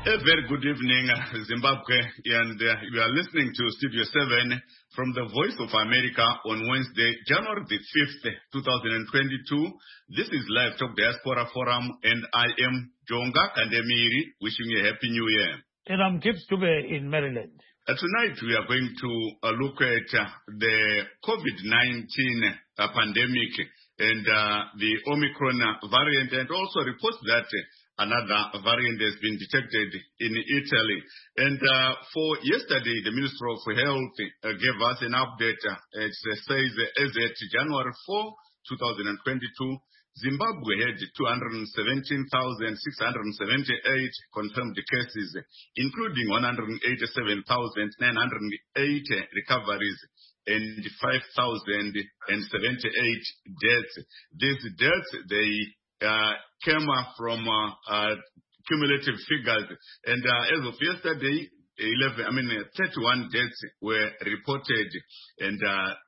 A very good evening, Zimbabwe, and you are listening to Studio 7 from the Voice of America on Wednesday, January the 5th, 2022. This is Live Talk Diaspora Forum, and I am Jonga Kandemiri, wishing you a Happy New Year. And I'm Kip Stube in Maryland. Tonight we are going to look at the COVID-19 pandemic and the Omicron variant, and also reports that another variant has been detected in Italy. And for yesterday, the Minister of Health gave us an update. It says as at January 4, 2022, Zimbabwe had 217,678 confirmed cases, including 187,980 recoveries and 5,078 deaths. These deaths, they came from cumulative figures, and as of yesterday, 31 deaths were reported, and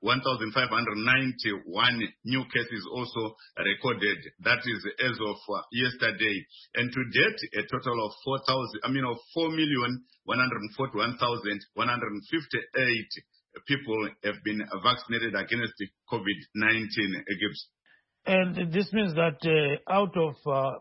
1,591 new cases also recorded. That is as of yesterday, and to date, a total of 4,141,158 people have been vaccinated against COVID-19. And this means that out of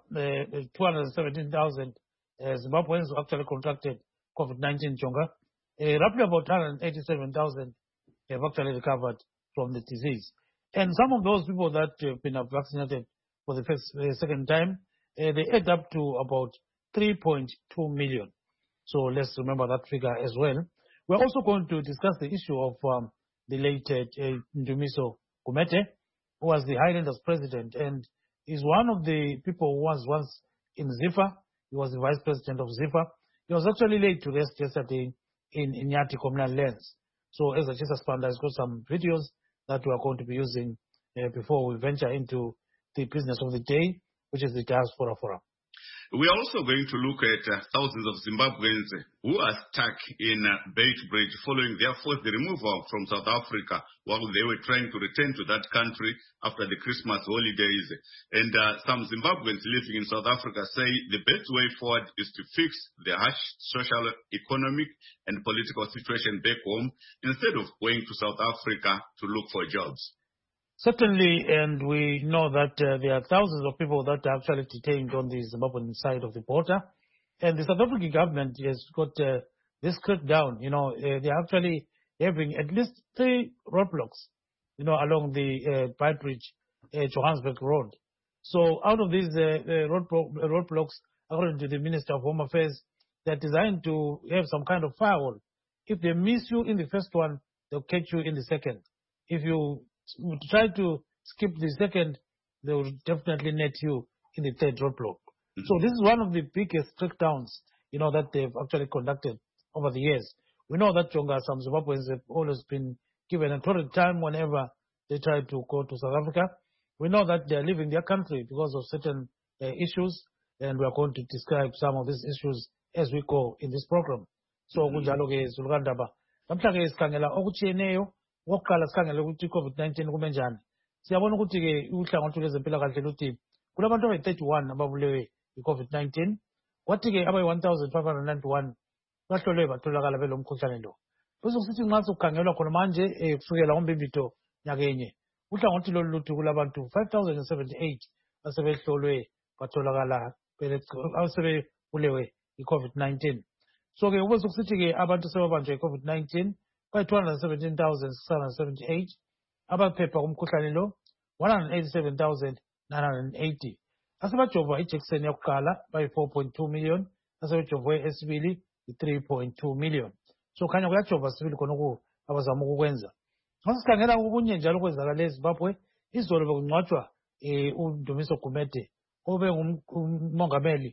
217,000 Zimbabweans who actually contracted COVID-19, Jonga, roughly about 187,000 have actually recovered from the disease. And some of those people that have been vaccinated for the second time, they add up to about 3.2 million. So let's remember that figure as well. We're also going to discuss the issue of the late Ndumiso Gumede, who was the Highlanders president, and is one of the people who was once in ZIFA. He was the vice president of ZIFA. He was actually laid to rest yesterday in Nyati communal lands. So as a Jesus Panda has got some videos that we are going to be using before we venture into the business of the day, which is the Diaspora Forum. We are also going to look at thousands of Zimbabweans who are stuck in Beitbridge following their forced removal from South Africa while they were trying to return to that country after the Christmas holidays. And some Zimbabweans living in South Africa say the best way forward is to fix the harsh social, economic, and political situation back home instead of going to South Africa to look for jobs. Certainly, and we know that there are thousands of people that are actually detained on the Zimbabwean side of the border. And the South African government has got this cracked down. They're actually having at least 3 roadblocks, along the Beitbridge, Johannesburg Road. So out of these roadblocks, according to the Minister of Home Affairs, they're designed to have some kind of firewall. If they miss you in the first one, they'll catch you in the second. If you try to skip the second, they will definitely net you in the third roadblock. Mm-hmm. So this is one of the biggest crackdowns, that they've actually conducted over the years. We know that Jonga, some Zimbabweans have always been given a torrid time whenever they try to go to South Africa. We know that they are leaving their country because of certain issues, and we are going to describe some of these issues as we go in this program. So, kunjalo-ke Zulukandaba, namhlanje sikhangela okutshiyeneyo. Okokuqala sikhangele ukuthi i-COVID-19 kume njani. Siyabona ukuthi-ke uhlangothi lwezempilakahle luthi kulabantu abayi-31 ababulewe i-COVID-19, kwathi-ke abayi-1,591 bahlolwe batholakala belomkhuhlane lo. Bese kusithi nxa sokukhangelwa khona manje kusukela ngoMbimbithi nyakenye, uhlangothi lolu luthi kulabantu 5,078 asebehlolwe batholakala asebebulewe i-COVID-19. So-ke ubese kusithi-ke abantu sebabanjwe i-COVID-19 217,678 abaphepha kumkhuhlane lo 187,980 asebajova ijekiseni yokuqala bayi 4.2 million asebejovwe esibili 3.2 million. So khanya kuyajova sibili khona abazama ukukwenza. Masikhangela okunye njalo kwenzakala eZimbabwe, izolo bekungcwatshwa uNdumiso Gumede obe ngumongameli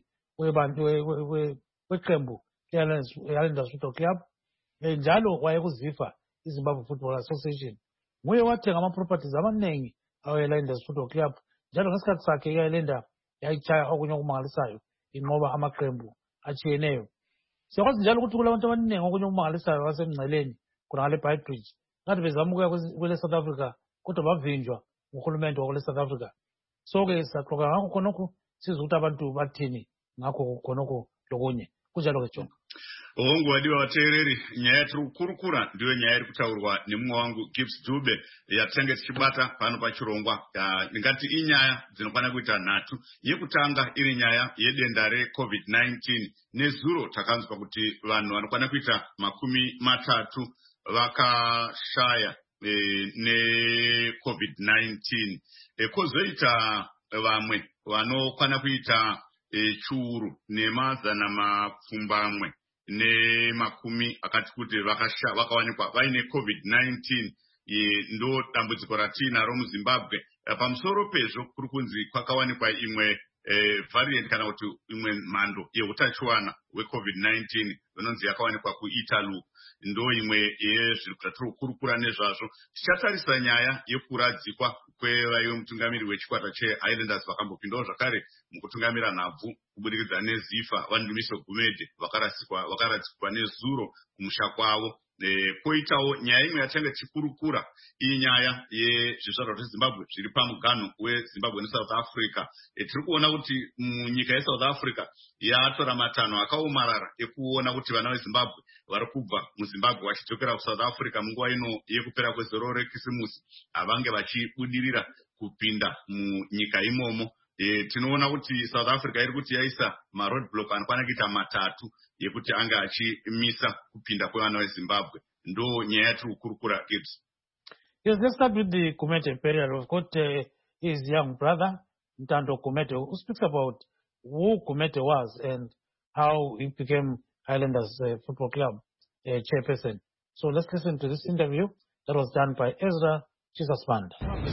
weqembu leHighlanders Football Club. Njalo wayekuzifa iZimbabwe Football Association. Nguye wathenga ama-properties amaningi aweHighlanders Football Club. Njalo ngesikhathi sakhe iHighlander yayitshaya okunye okumangalisayo inqoba amaqembu atshiyeneyo. Siyakwazi njalo ukuthi kulabantu abaningi okunye okumangalisayo basemngceleni khonale Beitbridge. Ngathi bezama ukuya kwele South Africa kodwa bavinjwa nguhulumende wakwele South Africa. So-ke saqoka ngakho khonokho siza ukuthi abantu bathini ngakho khonokho lokunye. kunjalo ke John. Hongu wadiwa watereri nyaya tiri kukurukura ndiyo nyaya iri kutaurwa nemumwe wangu Gibbs Dube yatenge tichibata pano pachirongwa. Ingati inyaya dzinokwana kuita nhatu. Yekutanga iri nyaya yedenda reCovid-19. Nezuro takanzwa kuti vanhu vanokwana kuita 30 vakashaya neCovid-19. Kozoita vamwe vanokwana kuita chiuru nemazana mapfumbamwe nemakumi akati kuti vakawanikwa vaine COVID-19. Ndo dambudziko ratinaro muZimbabwe. Pamusoro pezvo kuri kunzi kwakawanikwa imwe variant kana kuti imwe mhando yeutachiwana hweCovid-19 inonzi yakawanikwa kuItaly. Ndo imwe yezviri kutiri kukurukura nezvazvo. Tichatarisa nyaya yekuradzikwa kwevaive mutungamiri wechikwata cheHighlanders vakambopindawo zvakare mukutungamira nhabvu kubudikidza neZifa Vandumiso Gumede vakaradzikwa nezuro kumusha kwavo. Koitawo nyaya imwe yatanga tichikurukura iyi nyaya yezvizvarwa zveZimbabwe zviri pamuganho weZimbabwe neSouth Africa. Tiri kuona kuti munyika yeSouth Africa yatora matanho akaomarara ekuona kuti vana veZimbabwe vari kubva muZimbabwe vachidzokera kuSouth Africa munguva ino yekupera kwezoro rekisimusi havange vachibudirira kupinda munyika imomo. Tinoona kuti South Africa iri kuti yaisa maroadblock anokwana kuita 3 yekuti anga achimisa kupinda kwevana veZimbabwe. Ndo nyaya yatiri kukurukura Gibbs. Yes, let's start with the Kumete period. We've got his young brother, Ntando Kumete, who speaks about who Kumete was and how he became Highlanders Football Club chairperson. So let's listen to this interview that was done by Ezra Chisasband.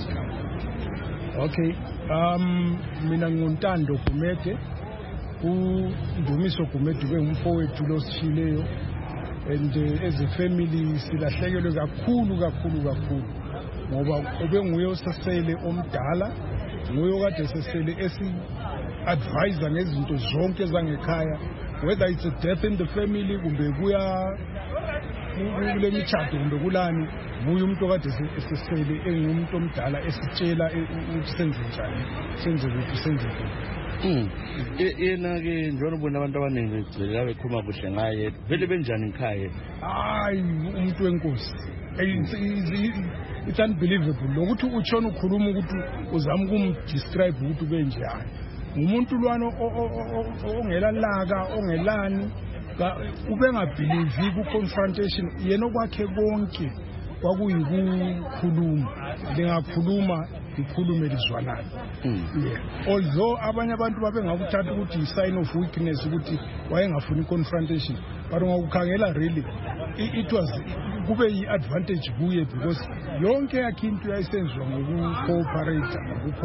Okay, mina nguNtando Kumete, uNdumiso Kumete ngumfowethu losishileyo, and as a family silahlekelwe kakhulu ngoba obenguye osasele omdala, nguye kade sesele esi-advisor ngezinto zonke zangekhaya, whether it's a death in the family kumbe kuya kule mitshato kumbe kulani, nguye umuntu kade sesele engumuntu omdala esitshela ukuthi senze njani, senze ukuthi senze njani. Yena ke njengoba ubona abantu abaningi begcwele bekhuluma kuhle ngaye, vele benjani ekhaya? Hayi, umuntu wenkosi. It's unbelievable lokuthi utshona ukhuluma ukuthi uzama ukumdescribe ukuthi benjani. Umuntu lwana ongelalaka ongelani ubengabelieve ku-confrontation, yena okwakhe konke kwakuyikukhuluma, lingakhuluma ikhulume lizwanane. Although abanye abantu babengakuthatha ukuthi i-sign of weakness ukuthi wayengafuni i-confrontation, but ungakukhangela really it was kube yi-advantage kuye because yonke yakhe into yayisenziwa ngoku-cooperate.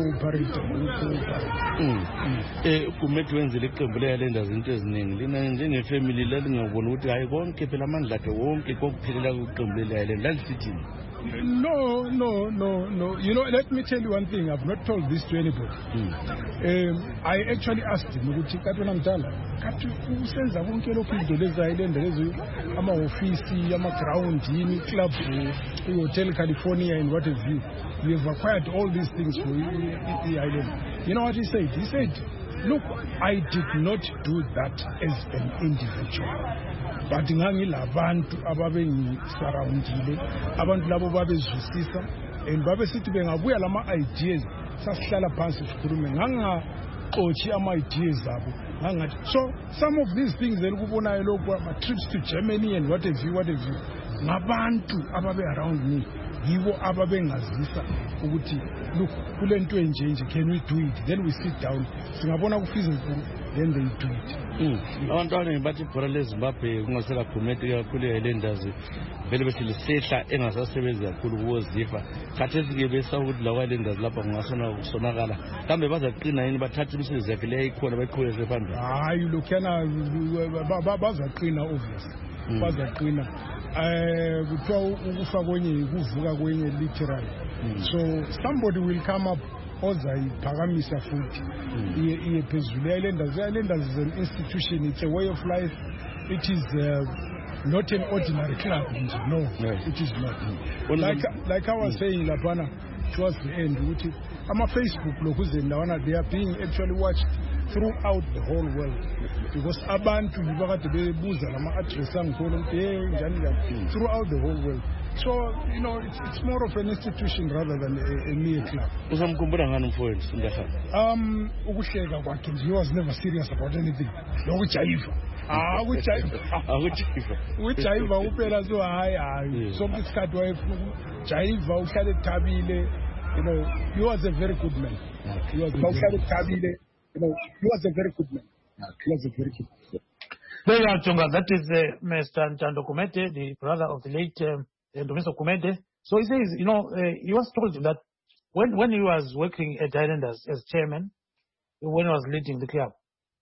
Kumete wenzile iqembu leHighlanders into eziningi, lina njengefamily lalingabona ukuthi hayi konke phela amandla akhe wonke kokuphelela kwiqembu leHighlanders lalisithini? No. You know, let me tell you one thing. I've not told this to anybody. I actually asked him, Katwana Mdala, usenza konke lokhu izinto lezayiLanda lezo ama-ofisi, ama-ground, yini, club, Hotel California and what have you. We have acquired all these things for the island. You know what he said? He said, look, I did not do that as an individual. But ngangilabantu ababengisurroundile, abantu labo babezwisisa, and babesithi bengabuya lama ideas sasihlala phansi sikhulume, ngangaxoshi ama-ideas abo, ngangathi so some of these things elikubonayo lokhu trips to Germany and what have you, ngabantu ababe around me, yibo ababengazisa ukuthi look kule nto enje can we do it, then we sit down singabona ku-feasible, then they do it. Abantu abaningi bathi ibhola leZimbabwe kungasela Kumete kakhulu eHighlanders vele bethi lisehla engasasebenzi kakhulu kuwoZifa, khathesi-ke besawukuthi la Highlanders lapha kungasona kusonakala, kambe bazaqina yini bathathe imisebenzi yakhe leyo ikhona bayiqhubekise phambili? Hayi lokhuyana bazaqina obviously, bazaqina. Kuthiwa ukufa kwenye kuvuka kwenye literally. So somebody will come up ozayiphakamisa futhi iye phezulu. iHighlanders is an institution, it's a way of life, it is not an ordinary club. No, it is not. Like I was saying lapana towards the end, ama Facebook lokuze ndawana they are being actually watched throughout the whole world, because abantu yibakade bebuza lama-address angikhona ukuthi njani njani throughout the whole world. So, you know, it's more of an institution rather than a mere club. Usamkhumbula ngani umfowethu Sindafana? Ukuhleka kwakhe nje, he was never serious about anything. Nokujayiva. Ukujayiva uphela so hayi. Sonke isikhathi wayefuna ukujayiva, uhlale ethabile. You know, he was a very good man. He was a very good man. Very well, Chunga. That is Mr. Ntando Kumete, the brother of the late Mr. Kumete. So he says, you know, he was told that when he was working at Highlanders as chairman, when he was leading the club,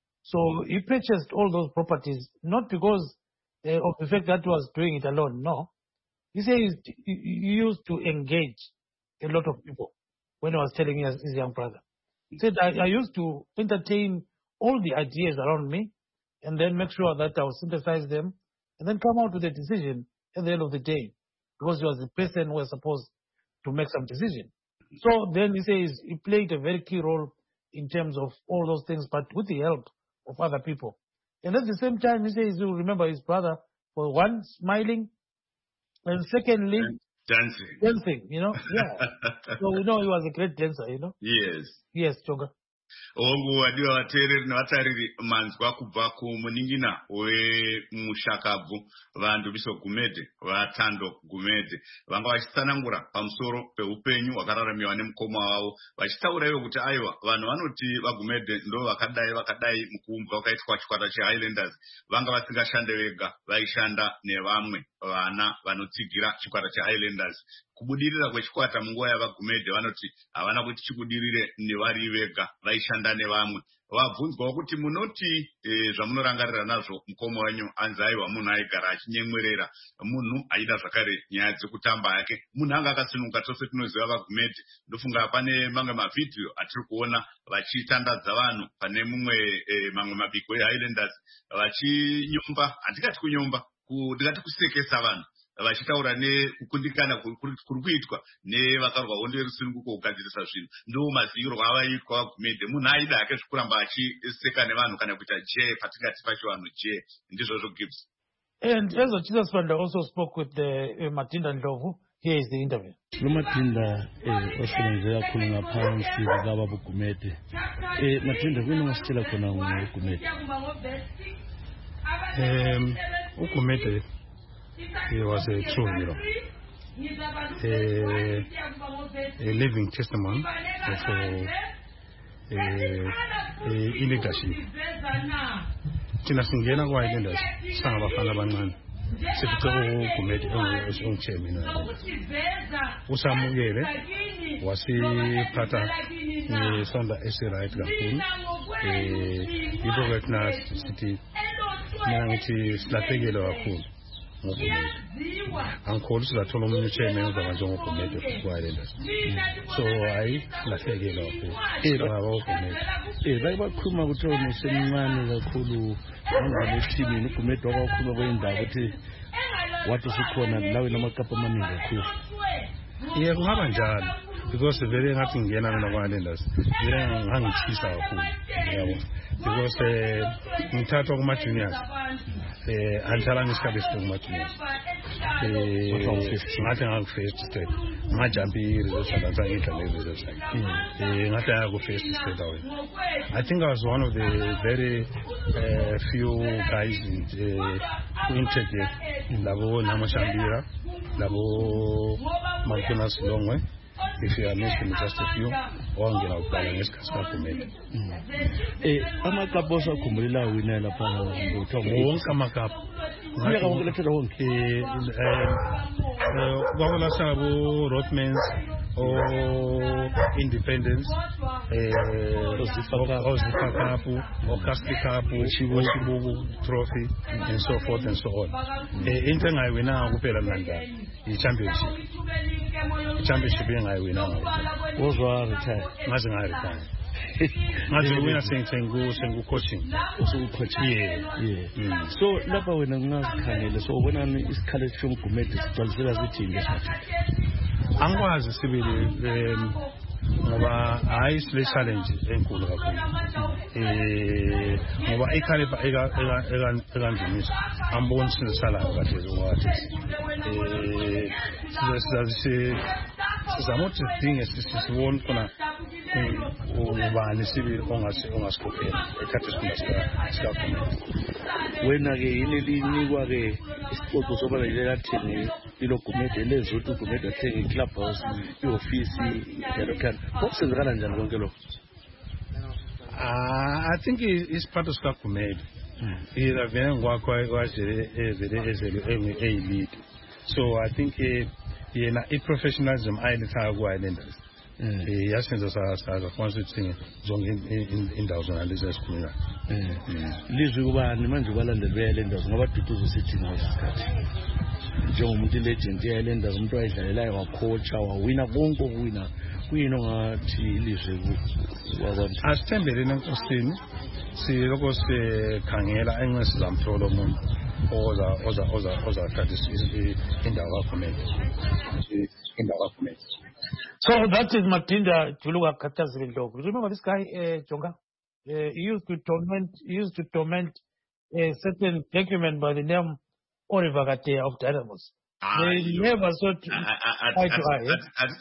so he purchased all those properties not because of the fact that he was doing it alone. No, he says he used to engage a lot of people when he was telling his young brother. He said, I used to entertain all the ideas around me and then make sure that I will synthesize them and then come out with a decision at the end of the day, because he was the person who was supposed to make some decision. So then he says he played a very key role in terms of all those things, but with the help of other people. And at the same time, he says he will remember his brother for one, smiling, and secondly, dancing, you know. Yeah. So we know he was a great dancer, you know. Yes, Chunga. Ongu wadiwa watereri nevatariri manzwa kubva kumuningina wemushakabvu vantu Bishop Gumede vaThando Gumede vanga vachitsanangura pamusoro peupenyu hwakararamiwa nemukoma wavo vachitaura ivo kuti aiwa vanhu vanoti vaGumede ndo vakadai mukuumbwa kwakaitwa chikwata cheHighlanders vanga vasingashande vega, vaishanda nevamwe vana vanotsigira chikwata cheHighlanders. Kubudirira kwechikwata munguva yavaGumede vanoti havana kuti chibudirire nevari vega, vaishanda nevamwe. Vabvunzwawo kuti munoti zvamunorangarira nazvo mukoma wenyu anzi aiwa munhu aigara achinyemwerera, munhu aida zvakare nyaya dzekutamba yake, munhu anga akasimuka. Tose tinoziva vaGumede, ndofunga pane mamwe mavhidhiyo atiri kuona vachitandadza vanhu pane mamwe mabiko eHighlanders vachinyomba, handikati kunyomba, ndingati kusekesa vanhu, vachitaura nekukundikana kuri kuitwa nevakarwa hondo yerusununguko kugadzirisa zvinhu. Ndo maziviro avaitwa vaGumede. Munhu aida hake zvokuramba achiseka nevanhu kana kuita je patingati pachivanhu je. Ndizvozvo Gibbs. And Ezra Jesus Fanda also spoke with Matinda Ndlovu. Here is the interview. Matinda osebenze kakhulu ngaphansi kwababa Gumede. Matinda kwini ngasitshela khona ngoGumede? uGumede, he was a true hero, a living testimony of leadership. Thina singena kwa-Highlanders sangabafana abancane sifice uGumede ongchairman, usamukele wasiphatha ngesandla esiright kakhulu. Yikho ke thina sithi mina ngithi silahlekile kakhulu ngoGumede. Angikholwa sizathola omunye chairman ozaba njengoGumede kwa-Highlanders. So hayi silahlekile kakhulu uGumede. Bake bakhuluma ukuthi usemncane kakhulu angale ethimini uGumede wakakhuluma kwendaba ukuthi wathi usukhona lawe namakapa amaningi kakhulu. Yebo kungaba njalo, because vele ngathi ngingena mina kwa-Highlanders vele ngangithisa kakhulu, yabo, because ngithathwa kuma-juniors angihlala ngesikhathi eside kuma-juniors. Ngathi ngaku-first step ngajampa i-reserve side ngidlala i-reserve side, ngathi ngaku-first step away. I think I was one of the very few guys who integrate labo Namashambira, labo Martinus Longwe, if you are mentioning just a few, ongena ukubhala ngesikhathi kaGumede. Amakapo osakhumbulelayo wina lapha wonke amakapo unyaka wonke lethela wonke kwakulasabo Rothmans or Independence, Ozipha Cup, or Castle Cup, Chibugu Trophy, and so forth and so on. Into engayiwina kuphela manje i-championship. I-championship engayiwina wozwa retire ngaze ngaretire. Ngaze wina sengu coaching. Yeah. So lapha wena ngingazikhangele, so ubonani isikhala soMgumede sigcwalisela zithi ngesikhathi. Angikwazi sibili ngoba hayi sile challenge enkulu kakhulu ngoba ikhalifa ekandumiso amboni sinisalayo kahle ngokuthi sizama ukuthi sidinge sibone khona ubani sibili ongasikhokhela ethatha isikhathi sikakhulu. Wena-ke yini linikwa-ke isicoco sobalekela thini ilogumede lezothi ugumede athenge i-clubhouse i-ofisi yalokhana kokusenzekala njani konke lokho? I think isiphatho sikagumede vele ngokwakhe ezele eyi-lead, so I think yena i-professionalism ayilethayo ku-Highlanders yasenza sakwanisa ukuthi zonke indawo zona lezi esikhulunywa. Lizwi kubani manje kwalandeli be-Highlanders ngoba Duduzo sithi ngaleso sikhathi njengomuntu ilegend ye-Highlanders, umuntu wayedlalelayo wacoacha wawina konke okuwina, kuyini ongathi ilizwi kwabantu? Asithembeleni enkosini, siloko sikhangela enxe sizamthola umuntu ozathatha indawo kaGumede. So that is Matinda Juluka Katazili Ndlovu. Remember this guy, Jonga? He used to torment a certain document by the name Oliver Gate of Dynamos. They never saw eye to eye.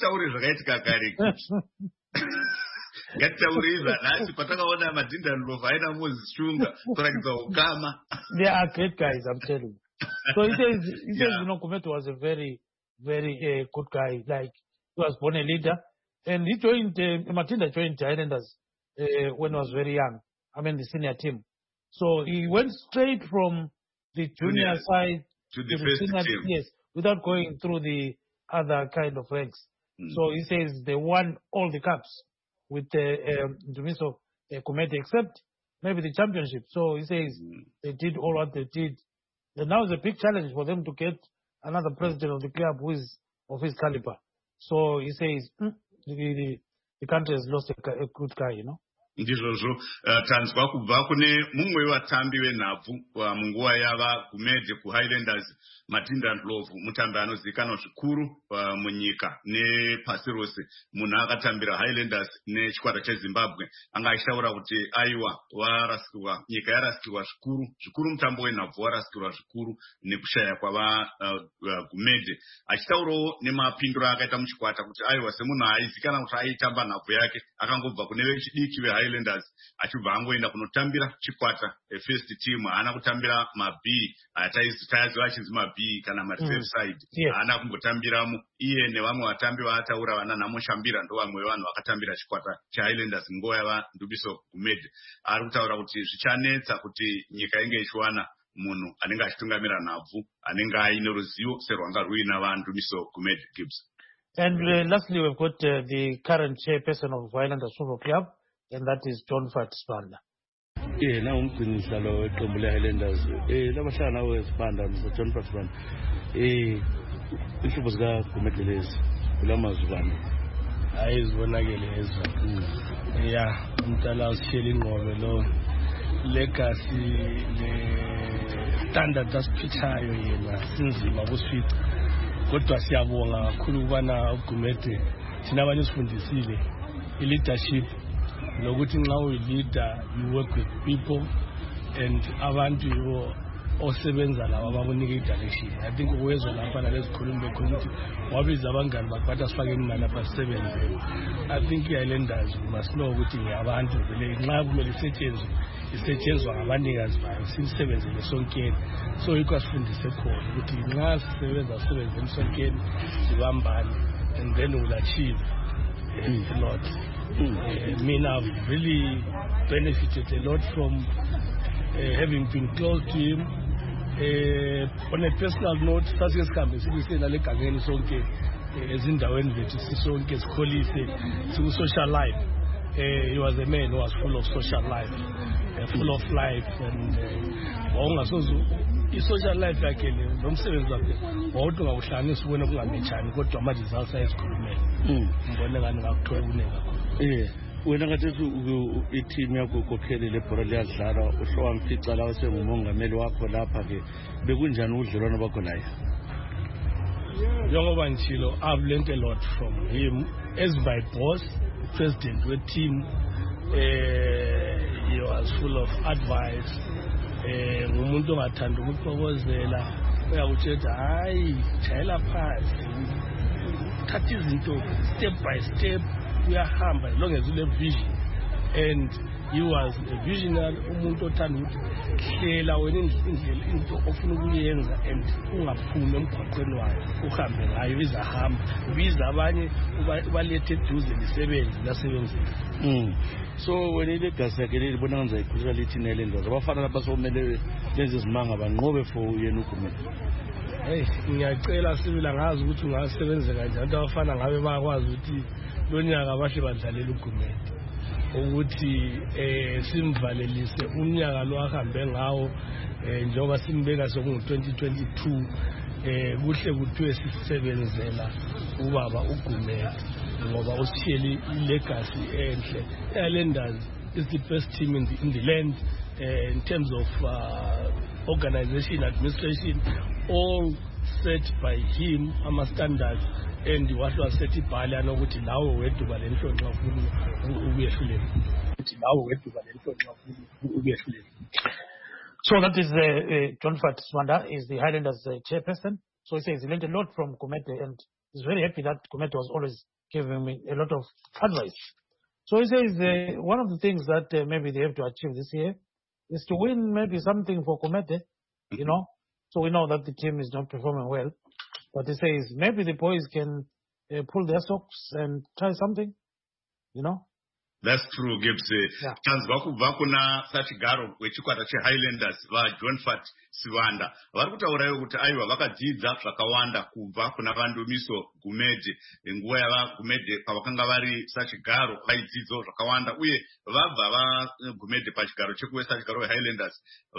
They are great guys, I'm telling you. So he says, you know, Kumeto was a very, very good guy. Like, he was born a leader. And he joined, Matinda joined the Highlanders when he was very young. I mean, the senior team. So he went straight from the junior side to the first senior team. Yes, without going through the other kind of ranks. So he says they won all the cups with the Dumiso Kumete, except maybe the championship. So he says they did all what they did. And now it's a big challenge for them to get another president of the club who is of his caliber. So he says the country has lost a good guy, you know. Ndizvozvo tanzwa kubva kune mumwe watambi wenhabvu munguva yava Gumede kuHighlanders, Matinda Ndlovu, mutambi anozivikanwa zvikuru munyika nepasi rose, munhu akatambira Highlanders nechikwata cheZimbabwe. Anga achitaura kuti aiwa warasikirwa, nyika yarasikirwa zvikuru mutambo wenhabvu warasikirwa zvikuru nekushaya kwava Gumede. Achitaurawo nemapindiro akaita muchikwata kuti aiwa semunhu aizivikanwa kuti aitamba nhabvu yake akangobva kune vechidiki veHighlanders achibva angoenda kunotambira chikwata first team, haana kutambira maB taiziva achinzi maB kana mareserve side, haana kumbotambiramo. Iye nevamwe vatambi vaataura vana Nhamoshambira ndo vamwe vevanhu vakatambira chikwata cheHighlanders nguva yava Ndumiso Gumede. Ari kutaura kuti zvichanetsa kuti nyika inge ichiwana munhu anenge achitungamira nhabvu anenge aine ruzivo serwanga ruina vaNdumiso Gumede. Gibbs. And lastly, we've got the current chairperson of Highlanders Football Club, and that is John Fatsbanda. Na umgcinisihlalo weqembu leHighlanders labahlala nawe Sibanda, Mr. John Fatsbanda, inhlobo zikaGumede lezi kulamazubani ayizibonakele ezwa ya umntala usishela ingqondo lo legacy le standard asiphichayo yena sinzima kusifica, kodwa siyabonga kakhulu ukubana uGumede thina abanye sifundisile i-leadership nokuthi nxa uyi-leader you work with people and abantu yibo osebenza labo abakunika i-direction. I think ukwezwa lapha nalezikhulumi bekhona ukuthi wabiza abangani bakwathi asifake imali lapha sisebenzele. I think i-Highlanders must know ukuthi ngabantu vele nxa kumele isetshenzwa ngabanikazi bayo siyisebenzele sonkeni. So yikho asifundise khona ukuthi nxa sisebenzele sonkeni sibambane and then we'll achieve a lot. I've really benefited a lot from having been close to him. On a personal note, sasiye sikhambe sibuyisela legangeni sonke ezindaweni zethu sisonke sikholise siku-social life. He was a man who was full of social life, full of life, and wawungasoze i-social life yakhe le nomsebenzi wakhe wawuthi ungawuhlanganisa ubone kungamechani, kodwa ama-results ayesikhulumela ngibone ngani ngakuthola okuningi kakhulu. Wena ngathi i-team yakho ukhokhele lebhola liyadlala, uhlowamfica lawo sengumongameli wakho lapha-ke, bekunjani ubudlelwano bakho naye? Njengoba ngitshilo, I've learned a lot from him as my boss president we-team he was full of advice. Ngumuntu ongathanda ukuxokozela uyakutshela hayi jayela phansi thatha izinto step by step uyahamba as long as ule vision. And he was a visionary, umuntu othanda ukuthi hlela wena indlela into ofuna ukuyenza and ungaphumi emgwaqweni wayo uhambe ngayo izahamba biza abanye ubalethe eduze lisebenzi lasebenzisa. So wena ilegacy yakhe libona kanza ikhulisa lithi nelendazi abafana lapha somele lezi zimanga banqobe for yena uGumede. Ngiyacela sibila ngazi ukuthi ungasebenza kanjani abafana ngabe bayakwazi ukuthi lonyaka bahle badlalela uGumede ukuthi simvalelise unyaka lo ahambe ngawo njengoba simbeka sokungu-2022 kuhle kuthiwe sisebenzela ubaba uGumede ngoba usishiyele ilegacy enhle. Highlanders is the best team in the land in terms of organization, administration, all set by him, ama-standards. And what was set ibhali anokuthi lawo weduba lenhlonxa ufuna ubuyehlulela ukuthi lawo weduba lenhlonxa ufuna ubuyehlulela. So that is John Fat Swanda is the Highlanders chairperson. So he says he learned a lot from Gumede and he's very happy that Gumede was always giving me a lot of advice. So he says one of the things that maybe they have to achieve this year is to win maybe something for Gumede, you know. So we know that the team is not performing well. But he says maybe the boys can pull their socks and try something, you know. That's true, Gibbs. Tanzwa kubva kuna sachigaro wechikwata cheHighlanders John Fat Swanda vari kutaurayo kuti aiwa vakadzidza zvakawanda kubva kuna Vandumiso Gumede nguva yavaGumede pavakanga vari sachigaro vaidzidzo zvakawanda uye vabva vaGumede pachigaro chekuve sachigaro weHighlanders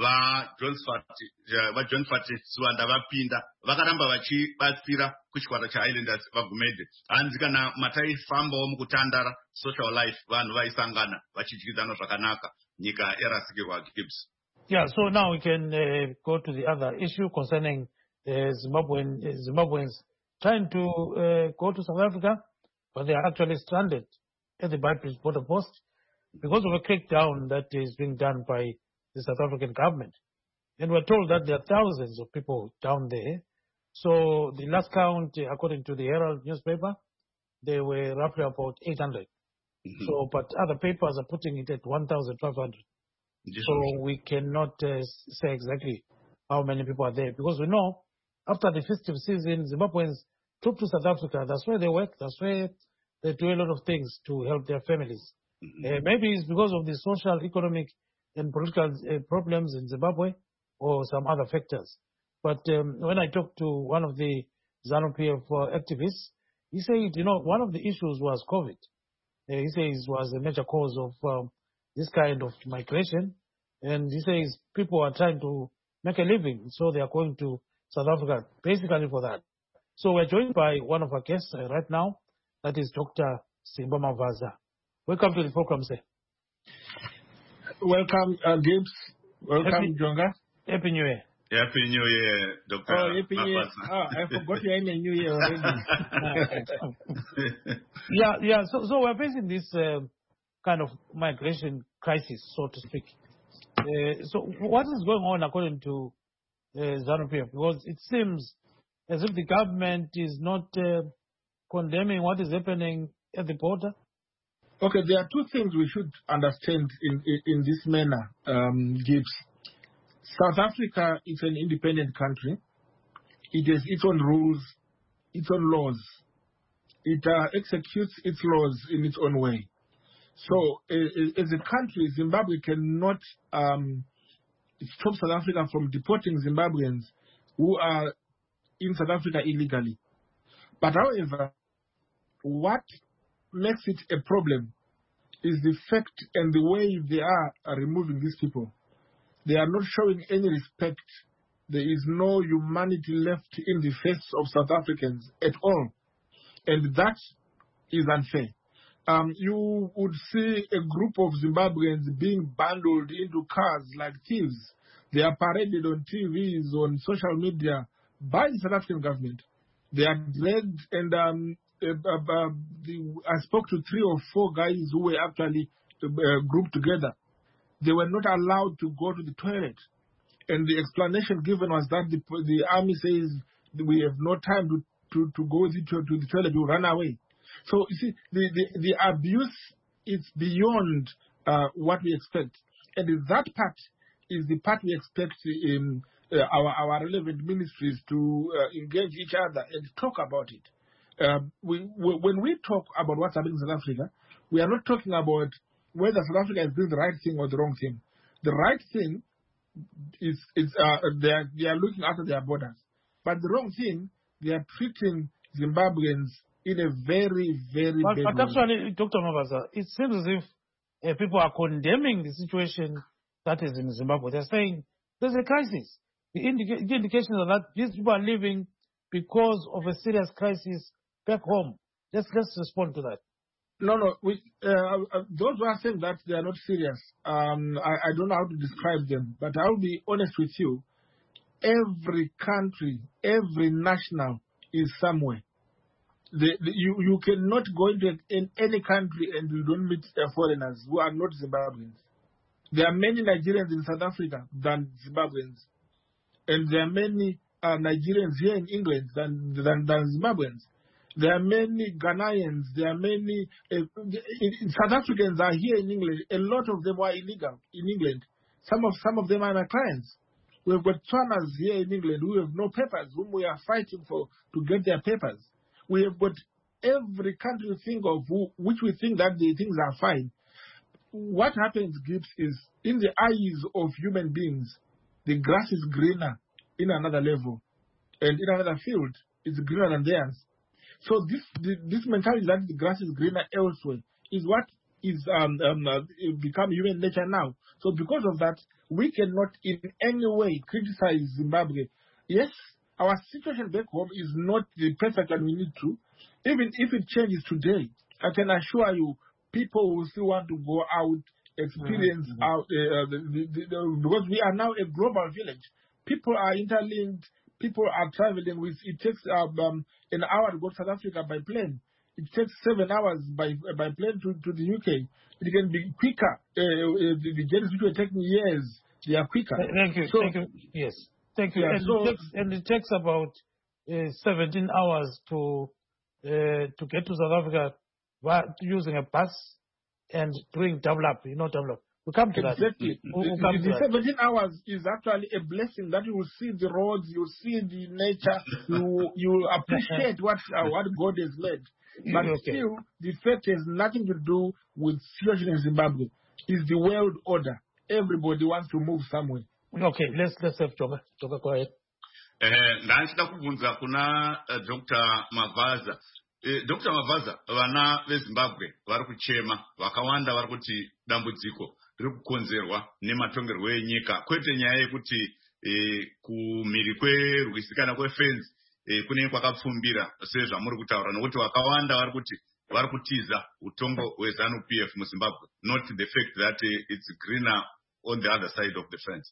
John Fat Swanda vapinda vakaramba vachibatsira kuchikwata cheHighlanders vaGumede hanzi kana mataifambawo mukutandara social life vanhu vaisangana vachidyidzana zvakanaka nyika yarasikirwa Gibbs. Yeah, so now we can go to the other issue concerning Zimbabweans trying to go to South Africa, but they are actually stranded at the Beitbridge border post because of a crackdown that is being done by the South African government. And we're told that there are thousands of people down there. So the last count, according to the Herald newspaper, they were roughly about 800. So, but other papers are putting it at 1,500. So we cannot say exactly how many people are there because we know after the festive season, Zimbabweans took to South Africa. That's where they work. That's where they do a lot of things to help their families. Maybe it's because of the social, economic, and political problems in Zimbabwe or some other factors. But when I talked to one of the ZANU-PF activists, he said, you know, one of the issues was COVID. He says it was a major cause of this kind of migration. And he says people are trying to make a living, so they are going to South Africa basically for that. So we're joined by one of our guests right now, that is Dr. Simba Mavaza. Welcome to the program, sir. Welcome, Gibbs. Welcome, Jonga. Happy New Year. Happy New Year, Dr. Happy New Year. I forgot you're in a New Year already. Yeah. So we're facing this kind of migration crisis, so to speak. So what is going on according to ZANU-PF? Because it seems as if the government is not condemning what is happening at the border. Okay, there are two things we should understand in this manner, Gibbs. South Africa is an independent country. It has its own rules, its own laws. It executes its laws in its own way. So, as a country, Zimbabwe cannot stop South Africa from deporting Zimbabweans who are in South Africa illegally. But however, what makes it a problem is the fact and the way they are removing these people. They are not showing any respect. There is no humanity left in the face of South Africans at all. And that is unfair. You would see a group of Zimbabweans being bundled into cars like thieves. They are paraded on TVs, on social media by the South African government. They are dragged and I spoke to 3 or 4 guys who were actually grouped together. They were not allowed to go to the toilet. And the explanation given was that the army says we have no time to go to the toilet, to run away. So, you see, the abuse is beyond what we expect. And that part is the part we expect our relevant ministries to engage each other and talk about it. When we talk about what's happening in South Africa, we are not talking about whether South Africa is doing the right thing or the wrong thing. The right thing is they are looking after their borders. But the wrong thing, they are treating Zimbabweans in a very, very bad way. But actually, Dr. Mabaza, it seems as if people are condemning the situation that is in Zimbabwe. They're saying there's a crisis. The indications are that these people are living because of a serious crisis back home. Let's respond to that. No. Those who are saying that they are not serious, I don't know how to describe them, but I'll be honest with you. Every country, every national is somewhere. You cannot go into any country and you don't meet foreigners who are not Zimbabweans. There are many Nigerians in South Africa than Zimbabweans. And there are many Nigerians here in England than Zimbabweans. There are many Ghanaians. There are many South Africans are here in England. A lot of them are illegal in England. Some of them are my clients. We've got Tswanas here in England who have no papers, whom we are fighting for to get their papers. We have got every country we think of which we think that the things are fine. What happens, Gibbs, is in the eyes of human beings, the grass is greener in another level, and in another field, it's greener than theirs. So this mentality that the grass is greener elsewhere is what is become human nature now. So because of that, we cannot in any way criticize Zimbabwe. Yes, our situation back home is not the perfect and we need to. Even if it changes today, I can assure you, people will still want to go out, experience out, because we are now a global village. People are interlinked. People are traveling with. It takes an hour to go to South Africa by plane. It takes 7 hours by plane to the UK. It can be quicker. The journeys which were taking years, they are quicker. Thank you. Thank you. Yes. Thank you. Yeah, it takes about 17 hours to get to South Africa using a bus and doing double up. Double up. We'll come to that. Exactly. The 17 hours is actually a blessing that you will see the roads, you see the nature, you appreciate what God has made. But still, the fact has nothing to do with situation in Zimbabwe. It's the world order. Everybody wants to move somewhere. Okay, let's have Joka. Joka, go ahead. Ndachida kubvunza kuna Dr. Mavaza. Dr. Mavaza, vana veZimbabwe vari kuchema, vakawanda vari kuti dambudziko riri kukonzerwa nematongerwo enyika, kwete nyaya yekuti kumhiri kwerwisikana kwefenzi kunenge kwakapfumbira sezvamuri kutaura, nokuti vakawanda vari kuti vari kutiza utongo hweZANU-PF muZimbabwe, not the fact that it's greener on the other side of the fence.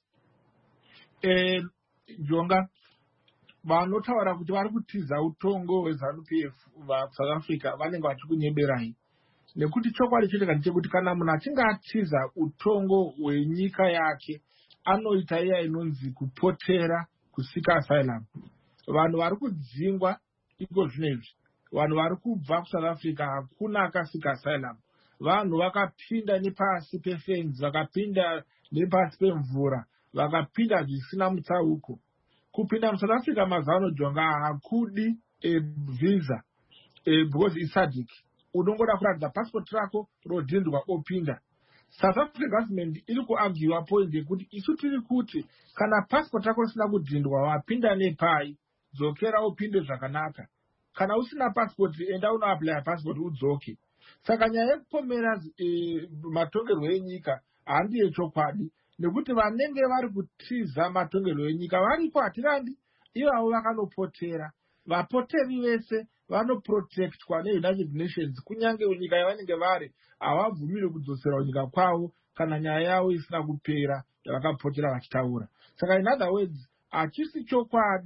Jonga, vanotaura kuti vari kutiza utongo hweZANU-PF vaSouth Africa vanenge vachikunyeberai. Nekuti chokwadi chete chekuti kana munhu achinge atiza utongo hwenyika yake anoita iya inonzi kupotera kusika asylum. Vanhu vari kudzingwa iko zvinezvi, vanhu vari kubva kuSouth Africa hakuna akasika asylum. Vanhu vakapinda nepasi pefenzi, vakapinda nepasi pemvura, vakapinda zvisina mutsauko. Kupinda muSouth Africa mazano Jonga hakudi visa because it's SADC. Unongoda kuratidza passport rako rodhindwa opinda. South African government iri kuargue point yekuti isu tiri kuti kana passport rako risina kudhindwa wapinda nepai dzokera upinde zvakanaka. Kana usina passport enda unoapply passport udzoke. Saka nyaya yekupomera matongerwo enyika handi yechokwadi, nekuti vanenge vari kutiza matongerwo enyika varipo hatirandi, ivavo vakanopotera. Vapoteri vese vanoprotectwa neUnited Nations, kunyange nyika yavanenge vari havabvumiri kudzosera nyika kwavo kana nyaya yavo isina kupera yavakapotera vachitaura. Saka in other words, hachisi chokwadi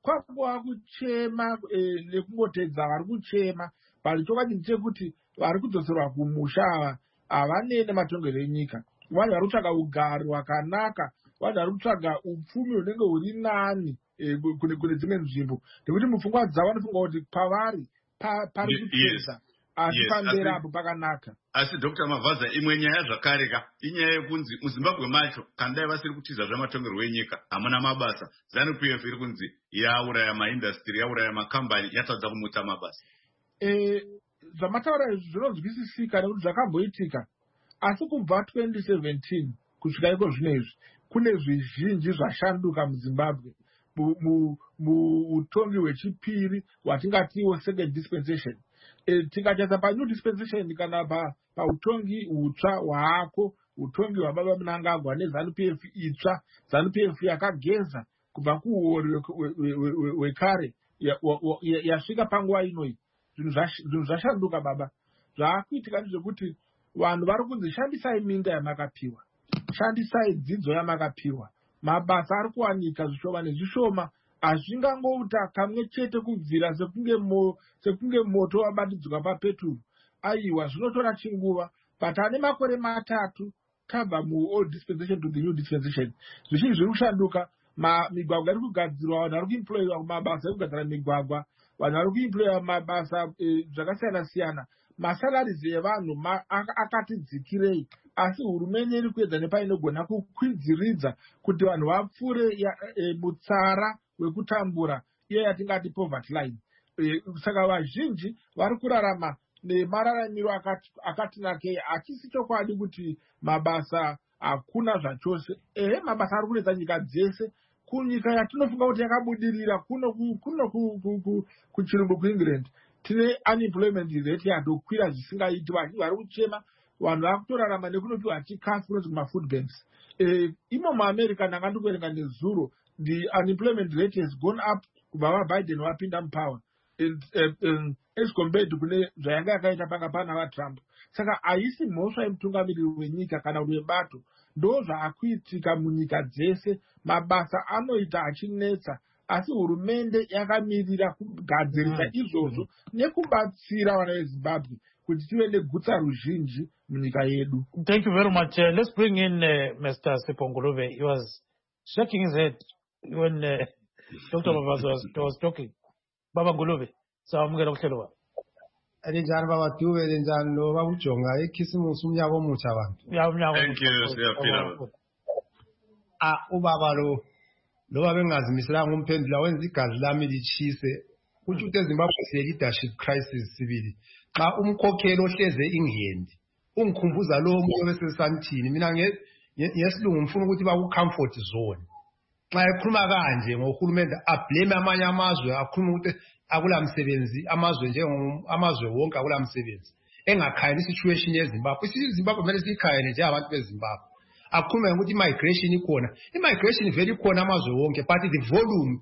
kwakwa kuchema nekungotedza vari kuchema bali chokati ndechekuti vari kudzoserwa kumusha havanene matongero enyika. Vanhu vari kutsvaga ugaro hwakanaka, vanhu vari kutsvaga upfumi hunenge huri nani kune dzimwe nzvimbo, nekuti mupfungwa dzavo vanofunga kuti pavari pari kutedza asi pamberi apo pakanaka. Asi Dr. Mavhaza, imwe nyaya zvakareka inyaya yekunzi muZimbabwe macho kana dai vasiri kutiza zvamatongerwo enyika hamuna mabasa. ZANU-PF iri kunzi yauraya maindastry, yauraya makambani, yatadza kumutsa mabasa. Zvamataura izvi zvinonzwisisika nekuti zvakamboitika, asi kubva 2017 kusvika iko zvino izvi kune zvizhinji zvashanduka muZimbabwe muutongi hwechipiri hwatingatiwo second dispensation. Tikachasa panew dispensation kana pautongi hutsva hwaako, utongi hwababa Mnangagwa neZANU-PF itsva, ZANU-PF yakageza kubva kuuori hwekare yasvika panguva inoi. Zvinhu zvashanduka baba. Zvaakuitika ndezvekuti vanhu vari kunzi shandisai minda yamakapiwa, shandisai dzidzo yamakapiwa. Mabasa ari kuwanika zvishoma nezvishoma, hazvingangouta kamwe chete kubvira sekunge moto wabatidzwa papeturu. Aiwa, zvinotora chinguva, but ane makore 3 tabva muold dispensation to the new dispensation. Zvichinji zviri kushanduka, migwagwa iri kugadzirwa, vanhu vari kuemployiwa kumabasa ekugadzira migwagwa, vanhu vari kuemployiwa mabasa zvakasiyana siyana. Masalarizi evanhu akati dzikirei, asi hurumende iri kuedza nepainogona kukwidziridza kuti vanhu vapfuure mutsara wekutambura, iyo yatingati poverty line. Saka vazhinji vari kurarama nemararamiro akati nakei, achisi chokwadi kuti mabasa hakuna zvachose. Mabasa ari kunetsa nyika dzese, kunyika yatinofunga kuti yakabudirira kuno kuchirungu kuEngland, tine unemployment rate yadokwira zvisingaiti. Vazhinji vari kuchema, vanhu vari kutorarama nekunopiwa chikafu kunonzi kumafood banks. Imo muAmerica ndanga ndikuverenga nezuro, the unemployment rate has gone up kubva vaBiden vapinda mupower as compared kune zvayanga yakaita panga pana vaTrump. Saka haisi mhosva yemutungamiriri wenyika kana webato, ndo zvaakuitika munyika dzese. Mabasa anoita achinetsa, asi hurumende yakamirira kugadzirisa izvozvo nekubatsira vana veZimbabwe kuti tive negutsa ruzhinji munyika yedu. Thank you very much. Let's bring in Mr. Sipho Ngulube. He was shaking his head when Dr. Mavhaza was talking. Baba Ngulube, sawamukela kuhlelo wami. Elinjani baba Dube, elinjani lo baba uJonga, ekhisimusi umnyaka omutsha abantu. Thank you, siyaphila. Ubaba lo baba engazimiselanga umphendula wenza igazi lami lichise. Kuthi ukuthi eZimbabwe siye-leadership crisis sibili. Xa umkhokheli ohleze inghendi ungikhumbuza lo muntu obesesantini, mina ngesilungu ngifuna ukuthi baku-comfort zone. Xa ekhuluma kanje ngohulumende ablame amanye amazwe, akhuluma ukuthi akula msebenzi, amazwe wonke akula msebenzi, engakhayeli isituation yeZimbabwe. IZimbabwe kumele siyikhayele nje abantu beZimbabwe. Akhuluma ukuthi immigration ikhona, immigration vele ikhona amazwe wonke, but the volume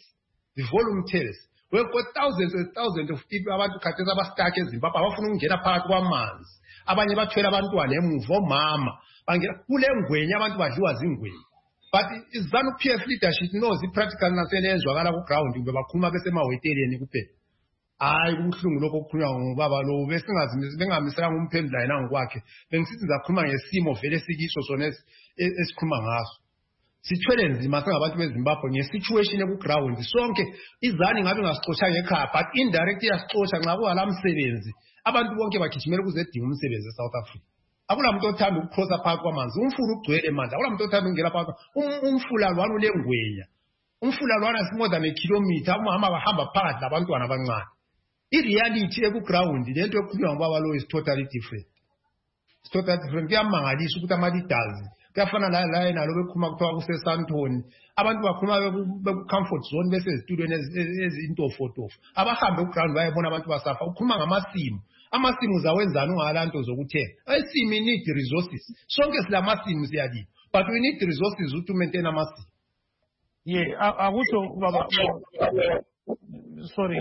tells. We've got thousands and thousands of people abantu khathesi abastake eZimbabwe abafuna ukungena phakathi kwamanzi, abanye bathwele abantwana emuva, omama bangena kule ngwenya, abantu badliwa zingwenya. But ZANU-PF leadership knows i-practical nasele enzwakala ku-ground, kumbe bakhuluma besemahweteleni kuphela. Hayi, kubuhlungu lokho okukhulunywa ngubaba lo, bengamiselanga umphendula yena ngokwakhe. Bengisithi ngizakhuluma ngesimo vele sikiso sona esikhuluma ngaso. Sithwele nzima singabantu beZimbabwe nge-situation eku-ground. Sonke izani ngabe ngasixoshanga ekhaya, but indirect iyasixosha nxa kuhala msebenzi. Abantu bonke bagijimela ukuzedinga umsebenzi eSouth Africa. Akula muntu othanda ukukhosa phakathi kwamanzi, umfula ugcwele manje. Akula muntu othanda ukungena phakathi. Umfula lwana ulengwenya. Umfula lwana is more than a kilometer. Umama bahamba phakathi labantwana abancane. I-reality eku-ground, lento ekhulunywa ngubaba lo is totally different. It's totally different. Kuyamangalisa ukuthi ama-leaders kuyafana la yena lo bekhuluma kuthiwa kuseSandton. Abantu bakhuluma beku-comfort zone besezitulweni ezintofotofo. Abahambe ku-ground bayebona abantu basafa. Ukhuluma ngamasimu. Amasimu zawenzani ungalanto zokuthenga? Isimu need resources. Sonke silamasimu siyalima, but we need resources to maintain amasimu. Akusho baba. Sorry,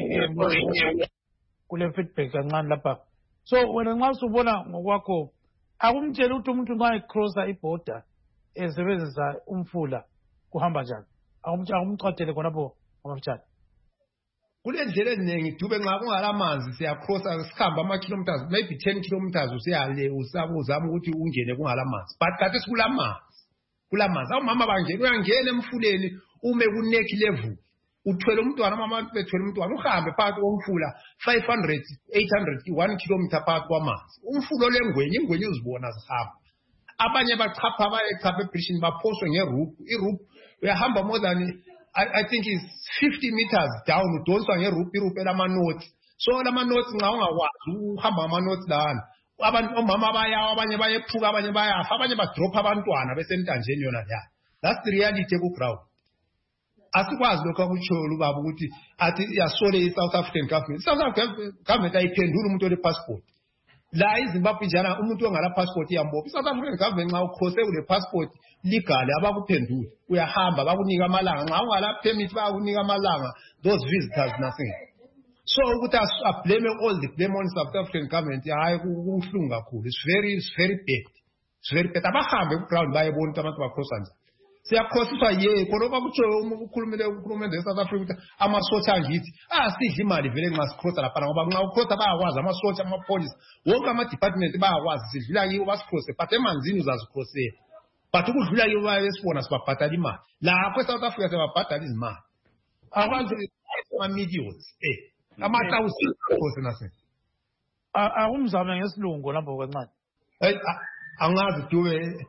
kule feedback kancane lapha. So wena nxa usubona ngokwakho, akumtshela ukuthi umuntu nxa ecrossa iborder esebenzisa umfula kuhamba njani? Akumcathele khonapho amafutshane. Kule ndlela eziningi dube nxa kungalamanzi siyacrossa sikhamba ama-kilometers maybe 10 kilometers usiyale uzama ukuthi ungene kungalamanzi but kade kulamanzi awumama bangena uyangena emfuleni ume ku-neck level uthwele umntwana amama bethwele umntwana uhambe phakathi komfula 500 800 1 kilometer phakathi kwamanzi umfulo lengwenye ingwenye uzibona zihamba abanye bachapha bayechapha ebridge baphoswe ngeroof iroof uyahamba more than I think is 50 meters down udonswa ngeroof elamanoti so lamanoti nxa ungakwazi uhamba amanoti lana abantu omama bayawa abanye bayephuka abanye bayafa abanye badrop abantwana besentanjeni yona la that's the reality ku ground asikwazi lokho akutholo ubaba ukuthi athi yasole iSouth African government South African government ayiphendula umuntu ole passport la iZimbabwe njana umuntu ongala passport iyambopha iSouth African government nxa ucrosse ule passport legal abakuphendula uyahamba bakunika amalanga nxa ungala permit bakunika amalanga those visitors nothing so ukuthi blame all the blame on South African government hayi kuhlungu kakhulu it's very bad abahambe ku ground bayebona ukuthi abantu bacrossa njani siyakhohlisa khona bakutsho ukhulumende eSouth Africa ukuthi amasotsha angithi sidla imali vele nxa sicrossa lapha ngoba nxa ucrossa bayakwazi amasotsha amapolice wonke ama-department bayakwazi sidlula kiwo basicrosse but emanzini uzazicrossela but ukudlula kiwo bayesibona sibabhadala imali lapho eSouth Africa sebabhadala izimali abantu ama-millions ama-thousands crosse nase akumzame ngesilungu lapho kancane angazi dube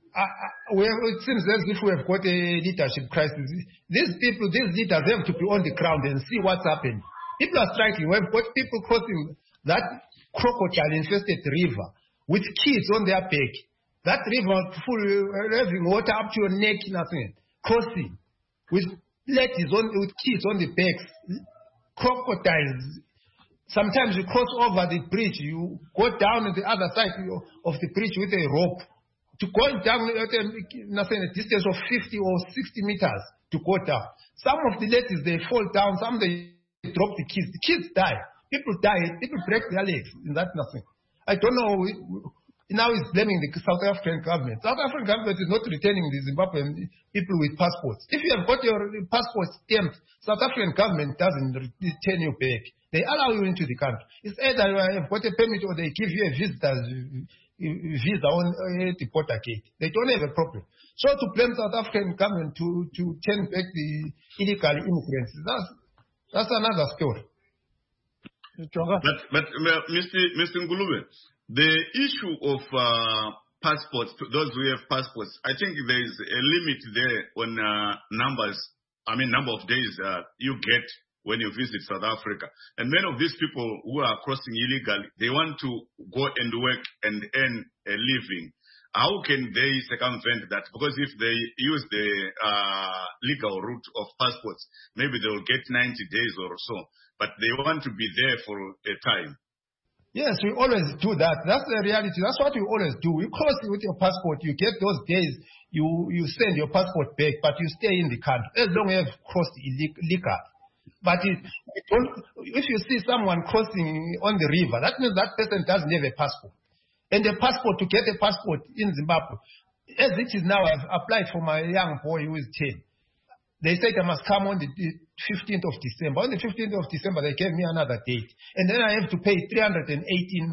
it seems as if we have got a leadership crisis. These leaders have to be on the ground and see what's happening. People are striking. We have got people crossing that crocodile-infested river with kids on their back. That river full, having water up to your neck, nothing. Crossing with ladies with kids on the backs. Crocodiles. Sometimes you cross over the bridge. You go down on the other side of the bridge with a rope. To go down at a distance of 50 or 60 meters to go down. Some of the ladies, they fall down. Some they drop the kids. The kids die. People die. People break their legs. And that's nothing. I don't know. Now he's blaming the South African government. South African government is not returning the Zimbabwean people with passports. If you have got your passport stamped, South African government doesn't return you back. They allow you into the country. It's either you have got a permit or they give you a visa on the border gate. They don't have a problem. So to blame South African government to turn back the illegal immigrants, that's another story. But Mr. Ngulube, the issue of passports, those who have passports, I think there is a limit there on number of days you get when you visit South Africa. And many of these people who are crossing illegally, they want to go and work and earn a living. How can they circumvent that? Because if they use the legal route of passports, maybe they will get 90 days or so. But they want to be there for a time. Yes, we always do that. That's the reality. That's what we always do. We cross with your passport. You get those days. You send your passport back, but you stay in the country as long as you've crossed illegal. But if you see someone crossing on the river, that means that person doesn't have a passport. And the passport, to get a passport in Zimbabwe, as it is now, I've applied for my young boy who is 10. They said I must come on the 15th of December. On the 15th of December, they gave me another date. And then I have to pay $318. $318.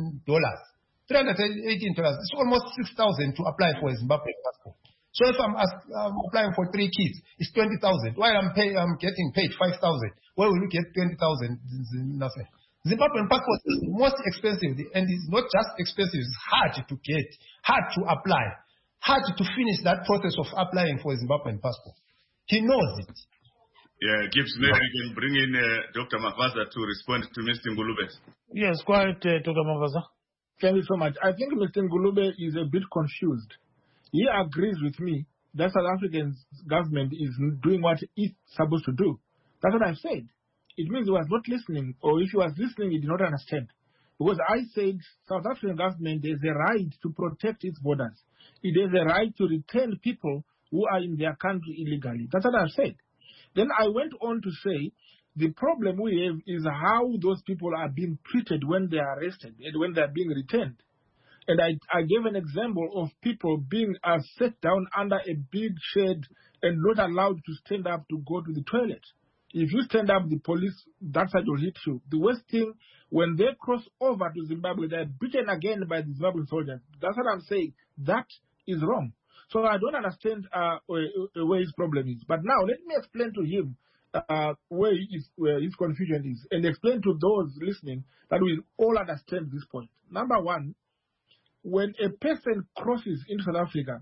It's almost $6,000 to apply for a Zimbabwean passport. So if I'm applying for 3 kids, it's 20,000. While I'm getting paid 5,000. Where will you get 20,000? Nothing. Zimbabwean passport is the most expensive, and it's not just expensive, it's hard to get, hard to apply, hard to finish that process of applying for a Zimbabwean passport. He knows it. Yeah, Gibbs, maybe you can bring in Dr. Mavaza to respond to Mr. Ngulube. Yes, quite, Dr. Mavaza. Thank you so much. I think Mr. Ngulube is a bit confused. He agrees with me that South African government is doing what it's supposed to do. That's what I've said. It means he was not listening, or if he was listening, he did not understand. Because I said South African government has a right to protect its borders. It has a right to return people who are in their country illegally. That's what I've said. Then I went on to say the problem we have is how those people are being treated when they are arrested and when they are being returned. And I gave an example of people being set down under a big shed and not allowed to stand up to go to the toilet. If you stand up, the police, that side will hit you. The worst thing, when they cross over to Zimbabwe, they're beaten again by the Zimbabwean soldiers. That's what I'm saying. That is wrong. So I don't understand where his problem is. But now let me explain to him where his confusion is, and explain to those listening that we all understand this point. Number one, when a person crosses into South Africa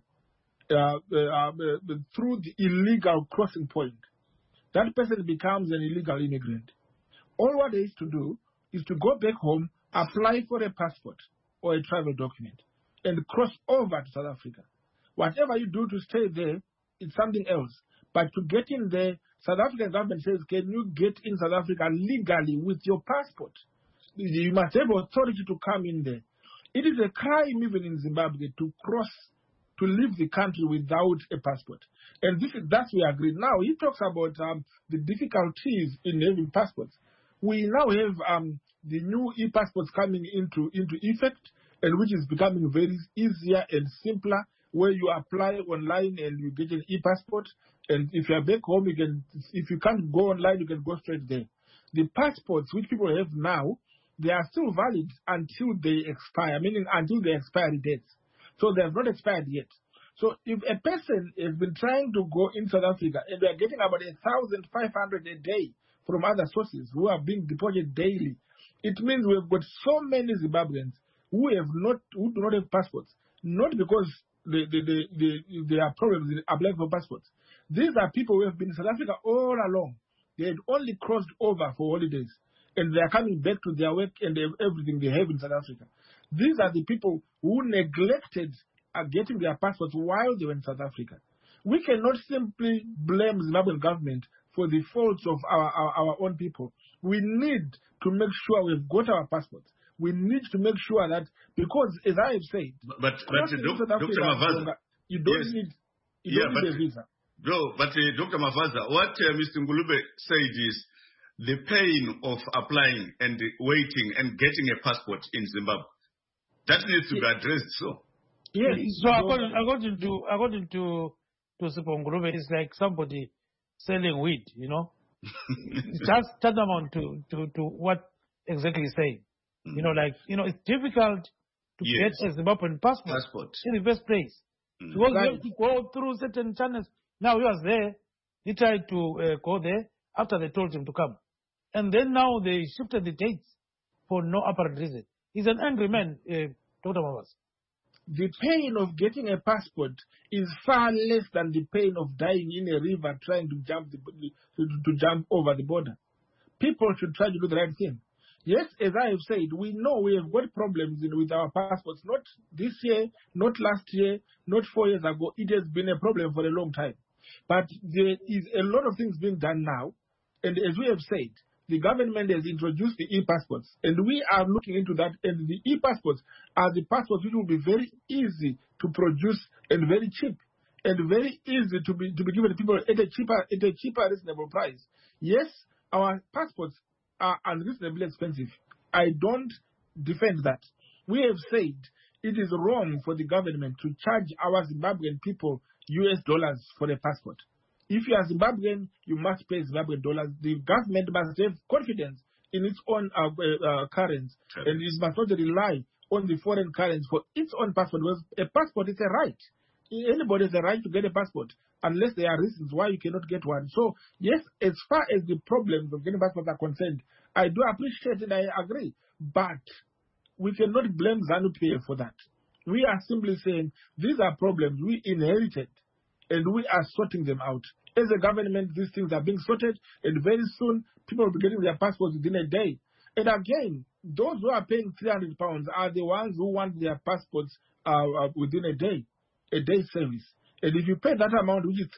through the illegal crossing point, that person becomes an illegal immigrant. All what there is to do is to go back home, apply for a passport or a travel document, and cross over to South Africa. Whatever you do to stay there, it's something else. But to get in there, South African government says, can you get in South Africa legally with your passport? You must have authority to come in there. It is a crime even in Zimbabwe to cross, to leave the country without a passport. And that's we agreed. Now, he talks about the difficulties in having passports. We now have the new e-passports coming into effect, and which is becoming very easier and simpler, where you apply online and you get an e-passport. And if you are back home, if you can't go online, you can go straight there. The passports which people have now, they are still valid until they expire, meaning until the expiry dates. So they have not expired yet. So if a person has been trying to go in South Africa and they are getting about 1,500 a day from other sources who are being deported daily, it means we've got so many Zimbabweans who do not have passports, not because there are problems in applying for passports. These are people who have been in South Africa all along. They had only crossed over for holidays, and they are coming back to their work and everything they have in South Africa. These are the people who neglected getting their passports while they were in South Africa. We cannot simply blame the Zimbabwean government for the faults of our own people. We need to make sure we've got our passports. We need to make sure that, because as I have said, but Dr. Mavaza, you don't need a visa. But Dr. Mavaza, what Mr. Ngulube said is the pain of applying and waiting and getting a passport in Zimbabwe. That needs to be addressed. So, yes. So according to Sipho Ngulube, it's like somebody selling weed. It's just tantamount to what exactly he's saying. It's difficult to get a Zimbabwean passport in the first place. Because you have to go through certain channels. Now he was there. He tried to go there after they told him to come. And then now they shifted the dates for no apparent reason. He's an angry man, Dr. Mavas. The pain of getting a passport is far less than the pain of dying in a river trying to jump over the border. People should try to do the right thing. Yes, as I have said, we know we have got problems with our passports. Not this year, not last year, not 4 years ago. It has been a problem for a long time. But there is a lot of things being done now. And as we have said, the government has introduced the e-passports. And we are looking into that. And the e-passports are the passports which will be very easy to produce and very cheap. And very easy to be given to people at a cheaper, reasonable price. Yes, our passports are unreasonably expensive. I don't defend that. We have said it is wrong for the government to charge our Zimbabwean people US dollars for a passport. If you are Zimbabwean, you must pay Zimbabwean dollars. The government must have confidence in its own currency, and it must not rely on the foreign currency for its own passport. Because a passport is a right. Anybody has a right to get a passport, unless there are reasons why you cannot get one. So, yes, as far as the problems of getting passports are concerned, I do appreciate and I agree. But we cannot blame ZANU-PF for that. We are simply saying these are problems we inherited, and we are sorting them out. As a government, these things are being sorted, and very soon people will be getting their passports within a day. And again, those who are paying £300 are the ones who want their passports within a day service. And if you pay that amount, which is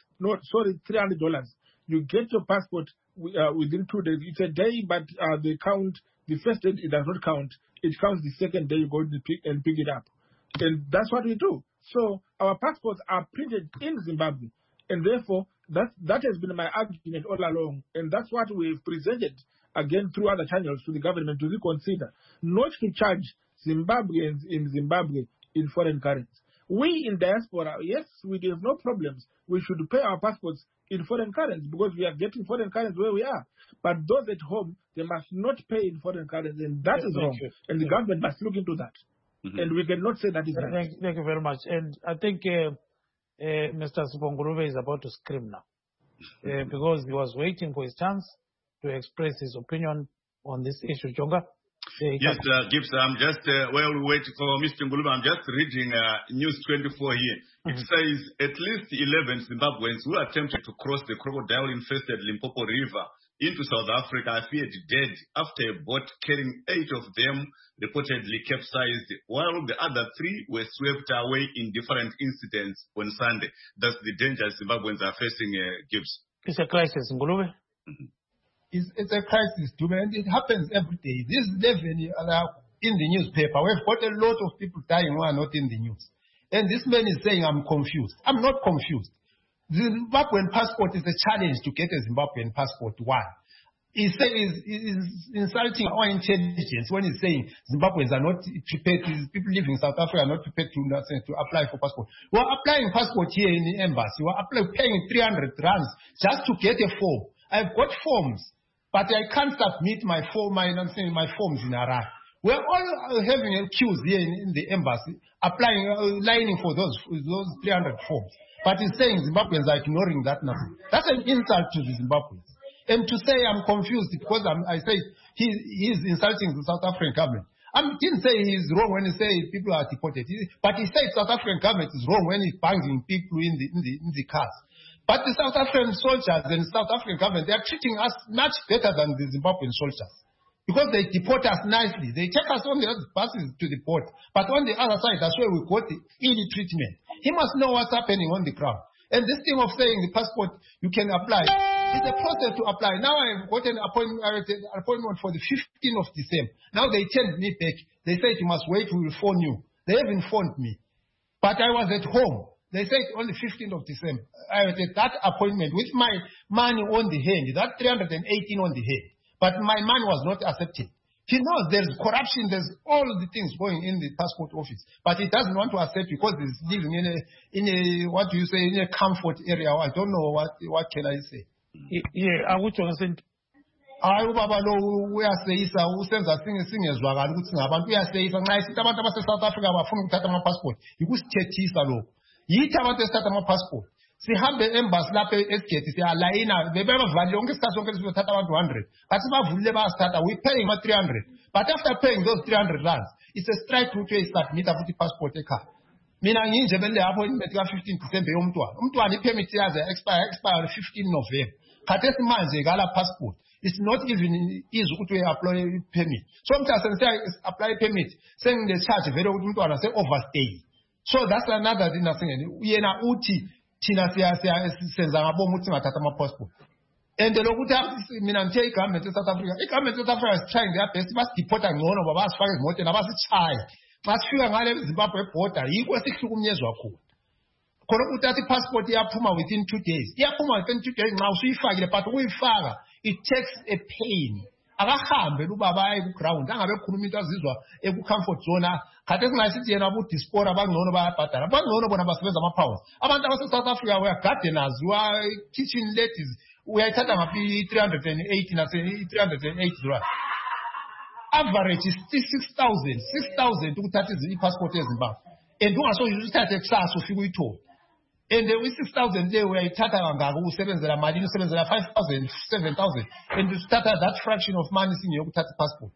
$300, you get your passport within 2 days. It's a day, but they count the first day. It does not count. It counts the second day you go and pick it up. And that's what we do. So our passports are printed in Zimbabwe, and therefore that has been my argument all along, and that's what we've presented again through other channels to the government to reconsider, not to charge Zimbabweans in Zimbabwe in foreign currency. We in diaspora, yes, we have no problems. We should pay our passports in foreign currency because we are getting foreign currency where we are. But those at home, they must not pay in foreign currency, and that is wrong. And the government must look into that. And we cannot say that is right. Thank you very much. And I think Mr. Sibongulube is about to scream now because he was waiting for his chance to express his opinion on this issue. Jonga? Yes, Gibbs, I'm just, while we wait for Mr. Ngulube, I'm just reading News 24 here. It says at least 11 Zimbabweans who attempted to cross the crocodile-infested Limpopo River into South Africa are feared dead after a boat carrying 8 of them reportedly capsized, while the other 3 were swept away in different incidents on Sunday. That's the danger Zimbabweans are facing, Gibbs. It's a crisis, Ngulube. It's a crisis, too, and it happens every day. This 11 are in the newspaper. We've got a lot of people dying who are not in the news. And this man is saying, I'm confused. I'm not confused. The Zimbabwean passport is a challenge to get a Zimbabwean passport. Why? He's insulting our intelligence when he's saying Zimbabweans are not prepared, people living in South Africa are not prepared to apply for passport. We're applying passport here in the embassy. We're paying 300 rands just to get a form. I've got forms, but I can't submit my forms in Iraq. We're all having queues here in the embassy, lining for those 300 forms. But he's saying Zimbabweans are ignoring that now. That's an insult to the Zimbabweans. And to say I'm confused because I say he's insulting the South African government. I didn't say he's wrong when he says people are deported, but he said South African government is wrong when he's banging people in the cars. But the South African soldiers and the South African government, they are treating us much better than the Zimbabwean soldiers. Because they deport us nicely. They take us on the other buses to the port. But on the other side, that's where we got the ill treatment. He must know what's happening on the ground. And this thing of saying the passport, you can apply, it's a process to apply. Now I've got an appointment for the 15th of December. Now they tell me back. They said you must wait, we will phone you. They haven't phoned me. But I was at home. They said on the 15th of December, I had that appointment with my money on the hand, that 318 on the head. But my money was not accepted. He knows there's corruption, there's all the things going in the passport office. But he doesn't want to accept because he's living in a comfort area. I don't know what can I say. Yeah, I would understand. Hayi ubaba lo uyaseyisa usenza singezwakala ukuthi ngabantu uyaseyisa nxa isithi abantu abase-South Africa bafuna ukuthatha ama-passport yikusithethisa lokho yithi abantu esithatha ama-passport sihambe embassy lapha esigeti siyalayina bebebavalile yonke isikhathi sonke sizothatha abantu 100 but sibavulile bayasithatha we paying ama-300 but after paying those 300 rands it's a strike ukuthi uyayisubmita futhi i-passport ekhaya mina nginje bele apho imeti ka-15 December umntwana i-permit yaze expire 15 November khathesi manje kala passport. It's not even easy to apply a permit. Sometimes I say apply a permit, saying the charge very good say overstay. So that's another thing I'm saying. We are uti tina senza ngabo muti matata ma passport. And the lokuta minante government of South Africa. The government of South Africa is trying their best. Must deport and ngono baba as far as mote na basi chai. Must feel ngale Zimbabwe porter. Iko 6 kumnyezi wakho. Kono utati passport yaphuma within 2 days. Yaphuma within 2 days now suyifakile but uyifaka it takes a pain. Akahambe ubaba aye ku ground angabe khuluma into azizwa eku comfort zone. Khathesi ngasithi yena abu diaspora bangcono bayabhadala. Bangcono bona basebenza ama pounds. Abantu abase South Africa we are gardeners, we are kitchen ladies. Uyayithatha ngaphi 380 nase 380 rand. Average is 6,000 ukuthatha i-passport eZimbabwe. And ungaso uzithathe kusasa ufike uyithola. And with 6,000 there, we are who usebenzela malini usebenzela 5,000, 7,000, and you start at that fraction of money in your passport.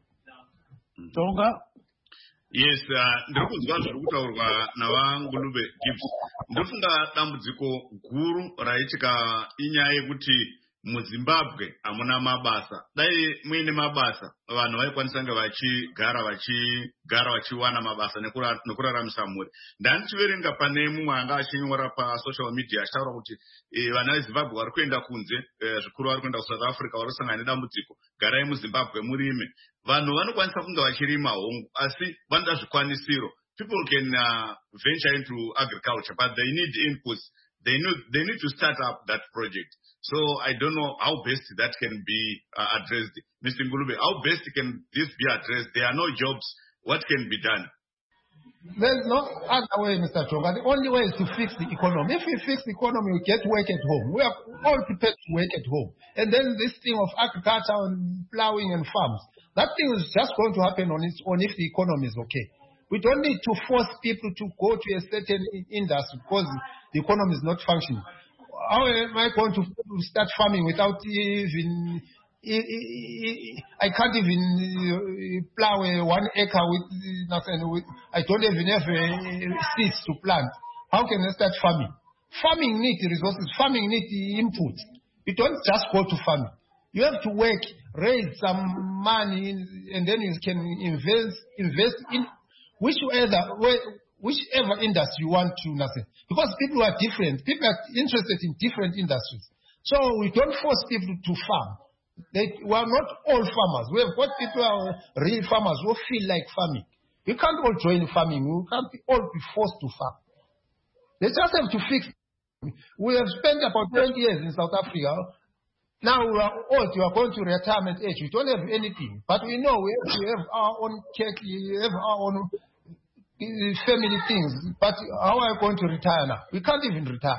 Tonga? Yes, ndikuzwa zvekutaurwa naVangulube Gibbs. Ndofunga dambudziko guru raitika inyaya yekuti muZimbabwe hamuna mabasa. Dai muine mabasa, vanhu vaikwanisa kunge vachigara vachiwana mabasa nekuraramisa mhuri. Ndanichiverenga pane mumwe anga achinyora pasocial media achitaura kuti vana veZimbabwe vari kuenda kunze, zvikuru vari kuenda kuSouth Africa vari kusangana nedambudziko. Garai muZimbabwe murime. Vanhu vanokwanisa kunge vachirima hongu asi vanoda zvikwanisiro. People can venture into agriculture but they need inputs. They need to start up that project. So I don't know how best that can be addressed. Mr. Ngulube, how best can this be addressed? There are no jobs. What can be done? There's no other way, Mr. Chonga. The only way is to fix the economy. If we fix the economy, we get work at home. We are all prepared to work at home. And then this thing of agriculture and plowing and farms, that thing is just going to happen on its own if the economy is okay. We don't need to force people to go to a certain industry because the economy is not functioning. How am I going to start farming without even... I can't even plow 1 acre with nothing. I don't even have seeds to plant. How can I start farming? Farming needs resources. Farming needs input. You don't just go to farming. You have to work, raise some money, and then you can invest in whichever industry you want to. Nothing. Because people are different. People are interested in different industries. So we don't force people to farm. We are not all farmers. We have got people who are real farmers who feel like farming. We can't all join farming. We can't all be forced to farm. They just have to fix. We have spent about 20 years in South Africa. Now we are old. We are going to retirement age. We don't have anything. But we know we have our own cake. We have our own family things. But how are we going to retire now? We can't even retire.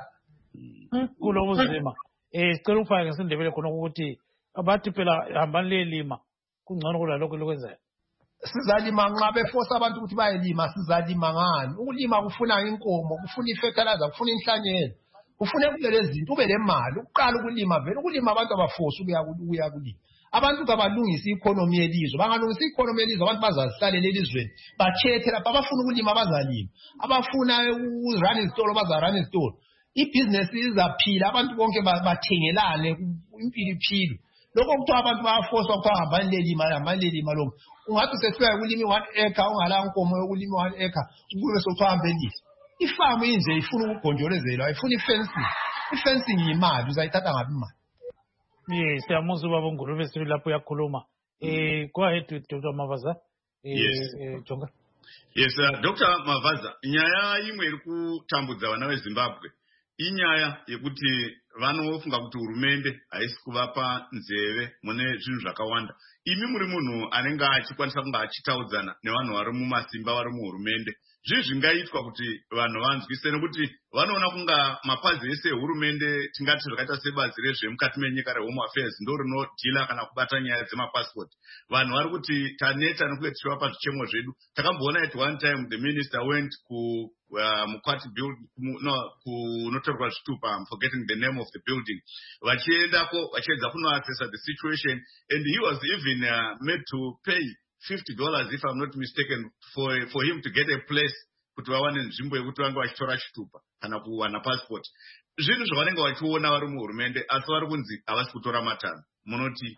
Abathi phela hambani lima kungcono kulalokho lokwenzayo. Sizalima nxa beforce abantu ukuthi bayelima sizalima ngani? Ukulima kufuna inkomo, kufuna ifertilizer, kufuna inhlanyelo. Kufuna kulele zinto ube lemali uqala ukulima vele ukulima abantu abaforce ukuya kulima. Abantu kabalungisa economy yelizwe. Bangalungisa economy yelizwe abantu bazahlalela elizweni. Bachethe lapha abafuna ukulima bazalima. Abafuna urun izitolo bazarun izitolo. Ibusiness izaphila abantu bonke bathengelane impilo. Lokho kuthiwa abantu bayafoswa kuthiwa hambani lelima lokho. Ungathi sefika ukulima 1 acre ungala nkomo yokulima 1 acre ukube sokuthiwa hambe elisa. Ifamu inje ifuna ukugonjolezelwa, ifuna ifencing. Ifencing yimali, uzayithatha ngapi imali? Yes, siyamuzwa ubaba uNgulube sibili lapho uyakhuluma. Go ahead with Dr. Mavaza. Jonga. Yes, Dr. Mavaza, nyaya imwe iri kutambudza vana veZimbabwe. Inyaya yekuti vanofunga kuti hurumende haisi kuvapa nzeve mune zvinhu zvakawanda. Imi muri munhu anenge achikwanisa kunge achitaudzana nevanhu vari mumasimba vari muhurumende. Zvingaitwa kuti vanhu vanzwise nekuti vanoona kunga mapazi ese ehurumende tingati zvakaita sebazi rezvemukati menyika reHome Affairs ndo rinodhila kana kubata nyaya dzemapassport. Vanhu vari kuti taneta nekuti tichivapa zvichemo zvedu. Takamboona at one time the minister went ku Mukwati building kunotorwa zvitupa, I'm forgetting the name of the building. Vachiendako vachiedza kunoassessa the situation and he was even made to pay $50 if I'm not mistaken for him to get a place kuti vawane nzvimbo yekuti vange vachitora chitupa kana kuwana passport. Zvinhu zvavanenge vachiona vari muhurumende asi vari kunzi havasi kutora matanho. Munoti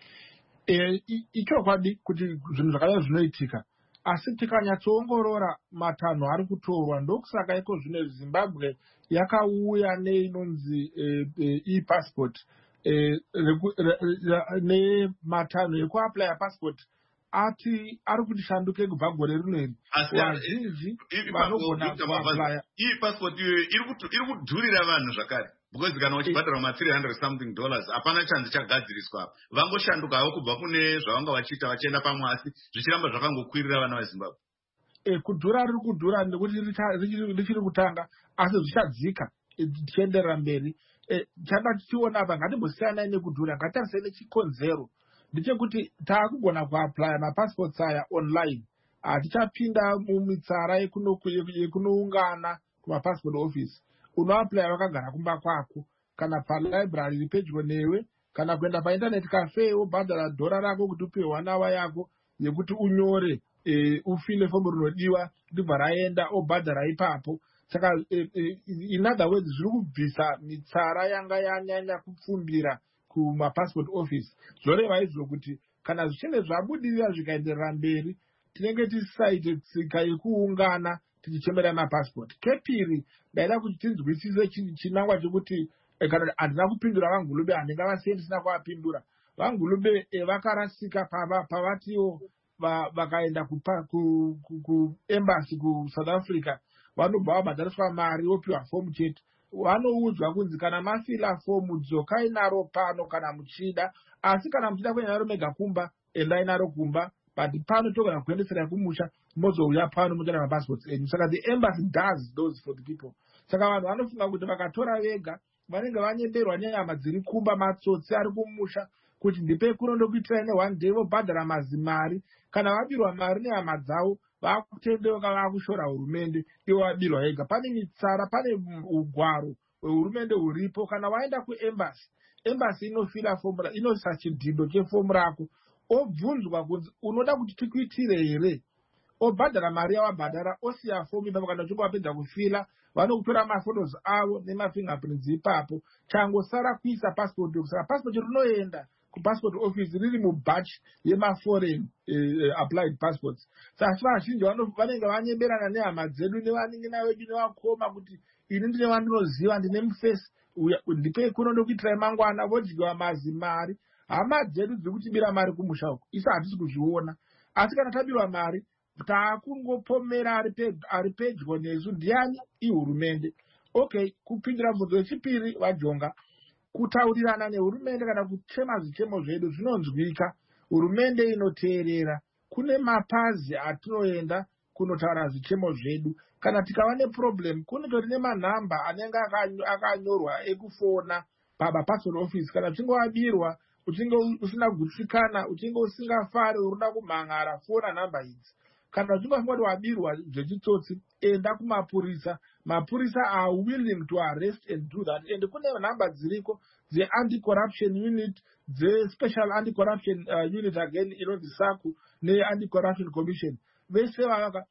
ichokwadi kuti zvinhu zvakadai zvinoitika asi tikanyatsoongorora matanho ari kutorwa ndokusaka iko zvino Zimbabwe yakauya neinonzi e-passport nematanho ekuaplya passport ati ari kuti shanduke kubva gore rino iri. Vazhinji vanogona kuaplya. E-passport iri kudhurira vanhu zvakare. Because kana uchibhadhara $300 something hapana chanzi chagadziriswa apa. Vangoshandukawo kubva kune zvavanga vachiita vachienda pamwe asi zvichiramba zvakangokwirira vana veZimbabwe. Kudhura riri kudhura ndekuti richiri kutanga asi zvichadzika tichienderera mberi. Changa tichiona apa ngatimbosiyanai nekudhura ngatarisei nechikonzero ndechekuti taakugona kuaplya mapassports aya online. Tichapinda mumitsara yekunoungana kumapassport office. Unoaplya wakagara kumba kwako kana palibrary iri pedyo newe kana kuenda painternet cafe wobhadhara $1 rako kuti upiwe 1 hour yako yekuti unyore ufile fomu rinodiwa ndibva raenda obhadhara ipapo. Saka in other words zviri kubvisa mitsara yanga yanyanya kupfumbira kumapassport office. Zvoreva izvo kuti kana zvichinge zvabudirira zvikaenderera mberi tinenge tisaite tsika yekuungana tichichemera mapassport. Kepiri ndaida kuti tinzwisise chinangwa chekuti kana handina kupindura vaNgulube handinga vasiye ndisina kuapindura. VaNgulube vakarasika pavatiwo vakaenda kuembassy kuSouth Africa vanobva vabhadhariswa mari wopiwa fomu chete. Vanoudzwa kunzi kana mafila fomu dzokai naro pano kana muchida, asi kana muchida kuenda naro mega kumba endai naro kumba but pano togona kuendesera kumusha mozouya pano motora mapassports enyu. Saka the embassy does those for the people. Saka vanhu vanofunga kuti vakatora vega vanenge vanyemberwa nenyama dziri kumba, matsotsi ari kumusha kuti ndipe kuno ndokuitirai ne1 day vobhadhara mazimari. Kana vabirwa mari nehama dzavo vakutendeuka vakushora hurumende ivo vabirwa ega. Pane mitsara, pane ugwaro hurumende huripo. Kana waenda kuembassy, embassy inofila fomu, inoisa chidhindo chefomu rako, obvunzwa kunzi unoda kuti tikuitire here, obhadhara mari yawabhadhara, osiya fomu ipapo. Kana uchinge wapedza kufila vanokutora mafotos avo nemafingerprints ipapo, changosara kuisa passport. Saka passport rinoenda kupassport office riri mubatch yemaforeign applied passports. Saka vazhinji vanenge vanyemberana nehama dzedu nevanin'ina vedu nevakoma kuti ini ndine wandinoziva, ndine mufesi, ndipe kuno ndokuitirai mangwana, vodyiwa mazimari. Hama dzedu dziri kutibira mari kumusha uku isu hatisi kuzviona, asi kana tabirwa mari taakungopomera ari pedyo nesu. Ndiani? Ihurumende. Okay, kupindura bvunzo yechipiri vajonga, kutaurirana nehurumende kana kuchema zvichemo zvedu zvinonzwika, hurumende inoteerera. Kune mapazi atinoenda kunotaura zvichemo zvedu. Kana tikava neproblem, kunotori nemanhamba anenge akanyorwa ekufona pabapassport office. Kana uchinge wabirwa, uchinge usina kugutsikana, uchinge usingafari, urikuda kumhangara, fona nhamba idzi. Kana uchinge wafunga kuti wabirwa zvechitsotsi, enda kumapurisa. Mapurisa are willing to arrest and do that. And kune nhamba dziriko dze-anti-corruption unit, dze-special anti-corruption unit again, inonzi SACU, ne-anti-corruption commission. Vese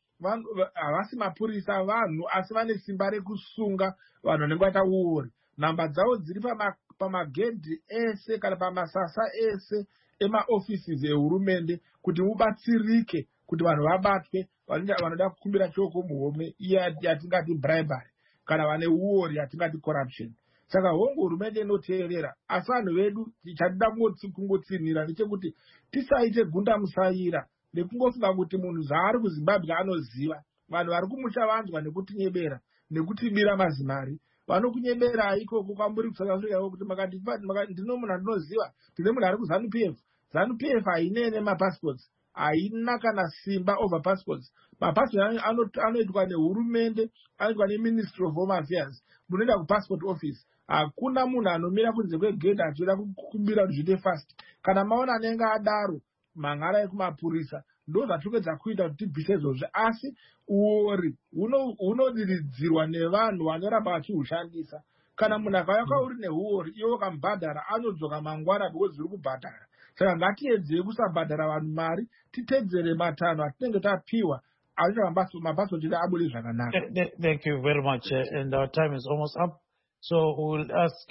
havasi mapurisa vanhu, asi vane simba rekusunga vanhu vanenge vaita uori. Nhamba dzavo dziri pamagedhi ese kana pamasasa ese emaoffices ehurumende kuti mubatsirike kuti vanhu vabatwe vanoda kukumbira choko muhomwe iya yatingati bribery, kana vane uori yatingati corruption. Saka hongu hurumende inoteerera, asi vanhu vedu chatida kungotsinira ndechekuti tisaite gunda musaira nekungofunga kuti munhu zvaari kuZimbabwe anoziva. Vanhu vari kumusha vanzwa nekutinyebera nekutibira mazimari. Vanokunyebera ikoko kwamburi kuSouth Africa kuti ndino munhu andinoziva, ndine munhu ari kuZANU PF. ZANU PF hainene mapassports, haina kana simba over passports. Mapassport anoitwa nehurumende, anoitwa neMinistry of Home Affairs. Munoenda kupassport office, hakuna munhu anomira kunze kwegedhi achida kukumbira kuti zviite fast. Kana maona anenge adaro, mang'ara ekumapurisa, ndo zvatopedza kuita kuti tibvise izvozvo. Asi uori hunodiridzirwa nevanhu vanoramba vachihushandisa. Kana munhu akauya uri neuori, iwo ukamubhadhara, anodzoka mangwana because zviri kubhadhara. Saka ngatiedzei kusabhadhara vanhu mari, titedzere matanho atinenge tapiwa, aita mabhaso chete abude zvakanaka. Thank you very much, and our time is almost up. So we will ask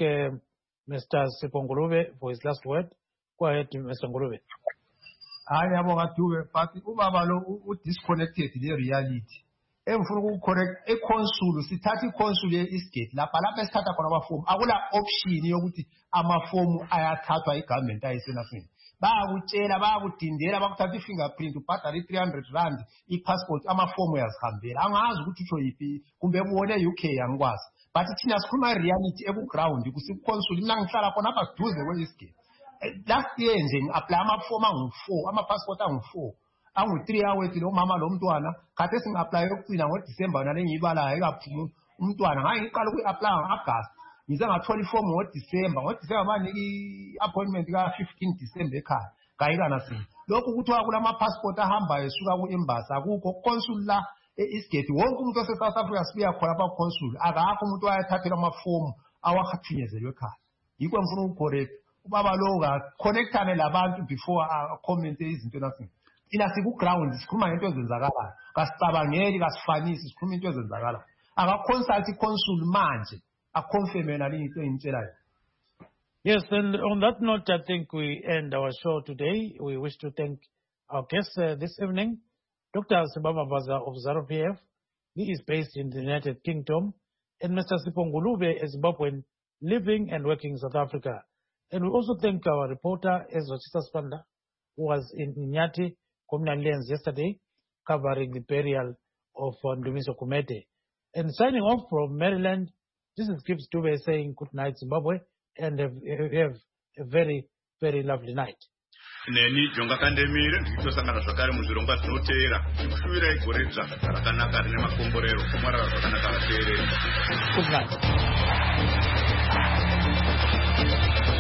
Mr. Sipho Ngulube for his last word. Go ahead, Mr. Ngulube. Hayi yabonga Dube, but ubaba lo udisconnected le-reality. Emfuna ukucorrect econsul, sithatha iconsul ye-Eastgate lapha esithatha khona amafomu. Akula option yokuthi amafomu ayathathwa igovernment ayisenafini. Bayakutshela, bayakudindela, bakuthatha i-fingerprint, ubhadala i-R300, i-passport, amafomu uyazihambela. Angazi ukuthi utsho yiphi, kumbe ubone UK angikwazi. But thina sikhuluma i-reality eku-ground, kusiconsul, mina ngihlala khona apha duze kwe-Eastgate. Last year nje ngi-apply amafomu angu-4, amapassport angu-4, angu-3 hours lo mama lo mntwana. Khathesi ngi-apply yokucina ngoDisemba nale ngiyibalayo ekaphuma umntwana. Ngaye ngiqala ukuyi-apply ngo-August. Ngize ngathola ifomu ngoDisemba. ngoDisemba banika i-appointment ka-15 Disemba ekhaya. Kayikana sini. Lokhu kuthiwa kulama-passport ahambayo esuka ku-embassy akukho. Consul la e-Eastgate, wonke umuntu ose-South Africa sibuya khona apa-consul. Akakho umuntu owayethathela amafomu awathinyezelwe ekhaya. Yikho ngifuna ukucorrect. Ubaba lo connectane labantu before comment izinto nasini. Thina siku-ground sikhuluma ngento ezenzakalayo. Kasicabangeli, kasifanisi, sikhuluma into ezenzakalayo. Aka-consult i-consul manje akonfirme nale into engitshelayo. Yes, and on that note, I think we end our show today. We wish to thank our guest this evening, Dr. Sibama Baza of ZANU PF. He is based in the United Kingdom, and Mr. Sipho Ngulube, a Zimbabwean living and working in South Africa. And we also thank our reporter, Ezra Spanda, who was in Nyati, Communal Lens yesterday, covering the burial of Ndumiso Kumete. And signing off from Maryland, this is Gibbs Dube saying good night, Zimbabwe, and have a very, very lovely night. neni Jonga Kandemire ndichitosangana zvakare muzvirongwa zvinoteera tikushuvirai gore dzva rakanaka rine makomborero kumwarara zvakanaka vateereri. Good night.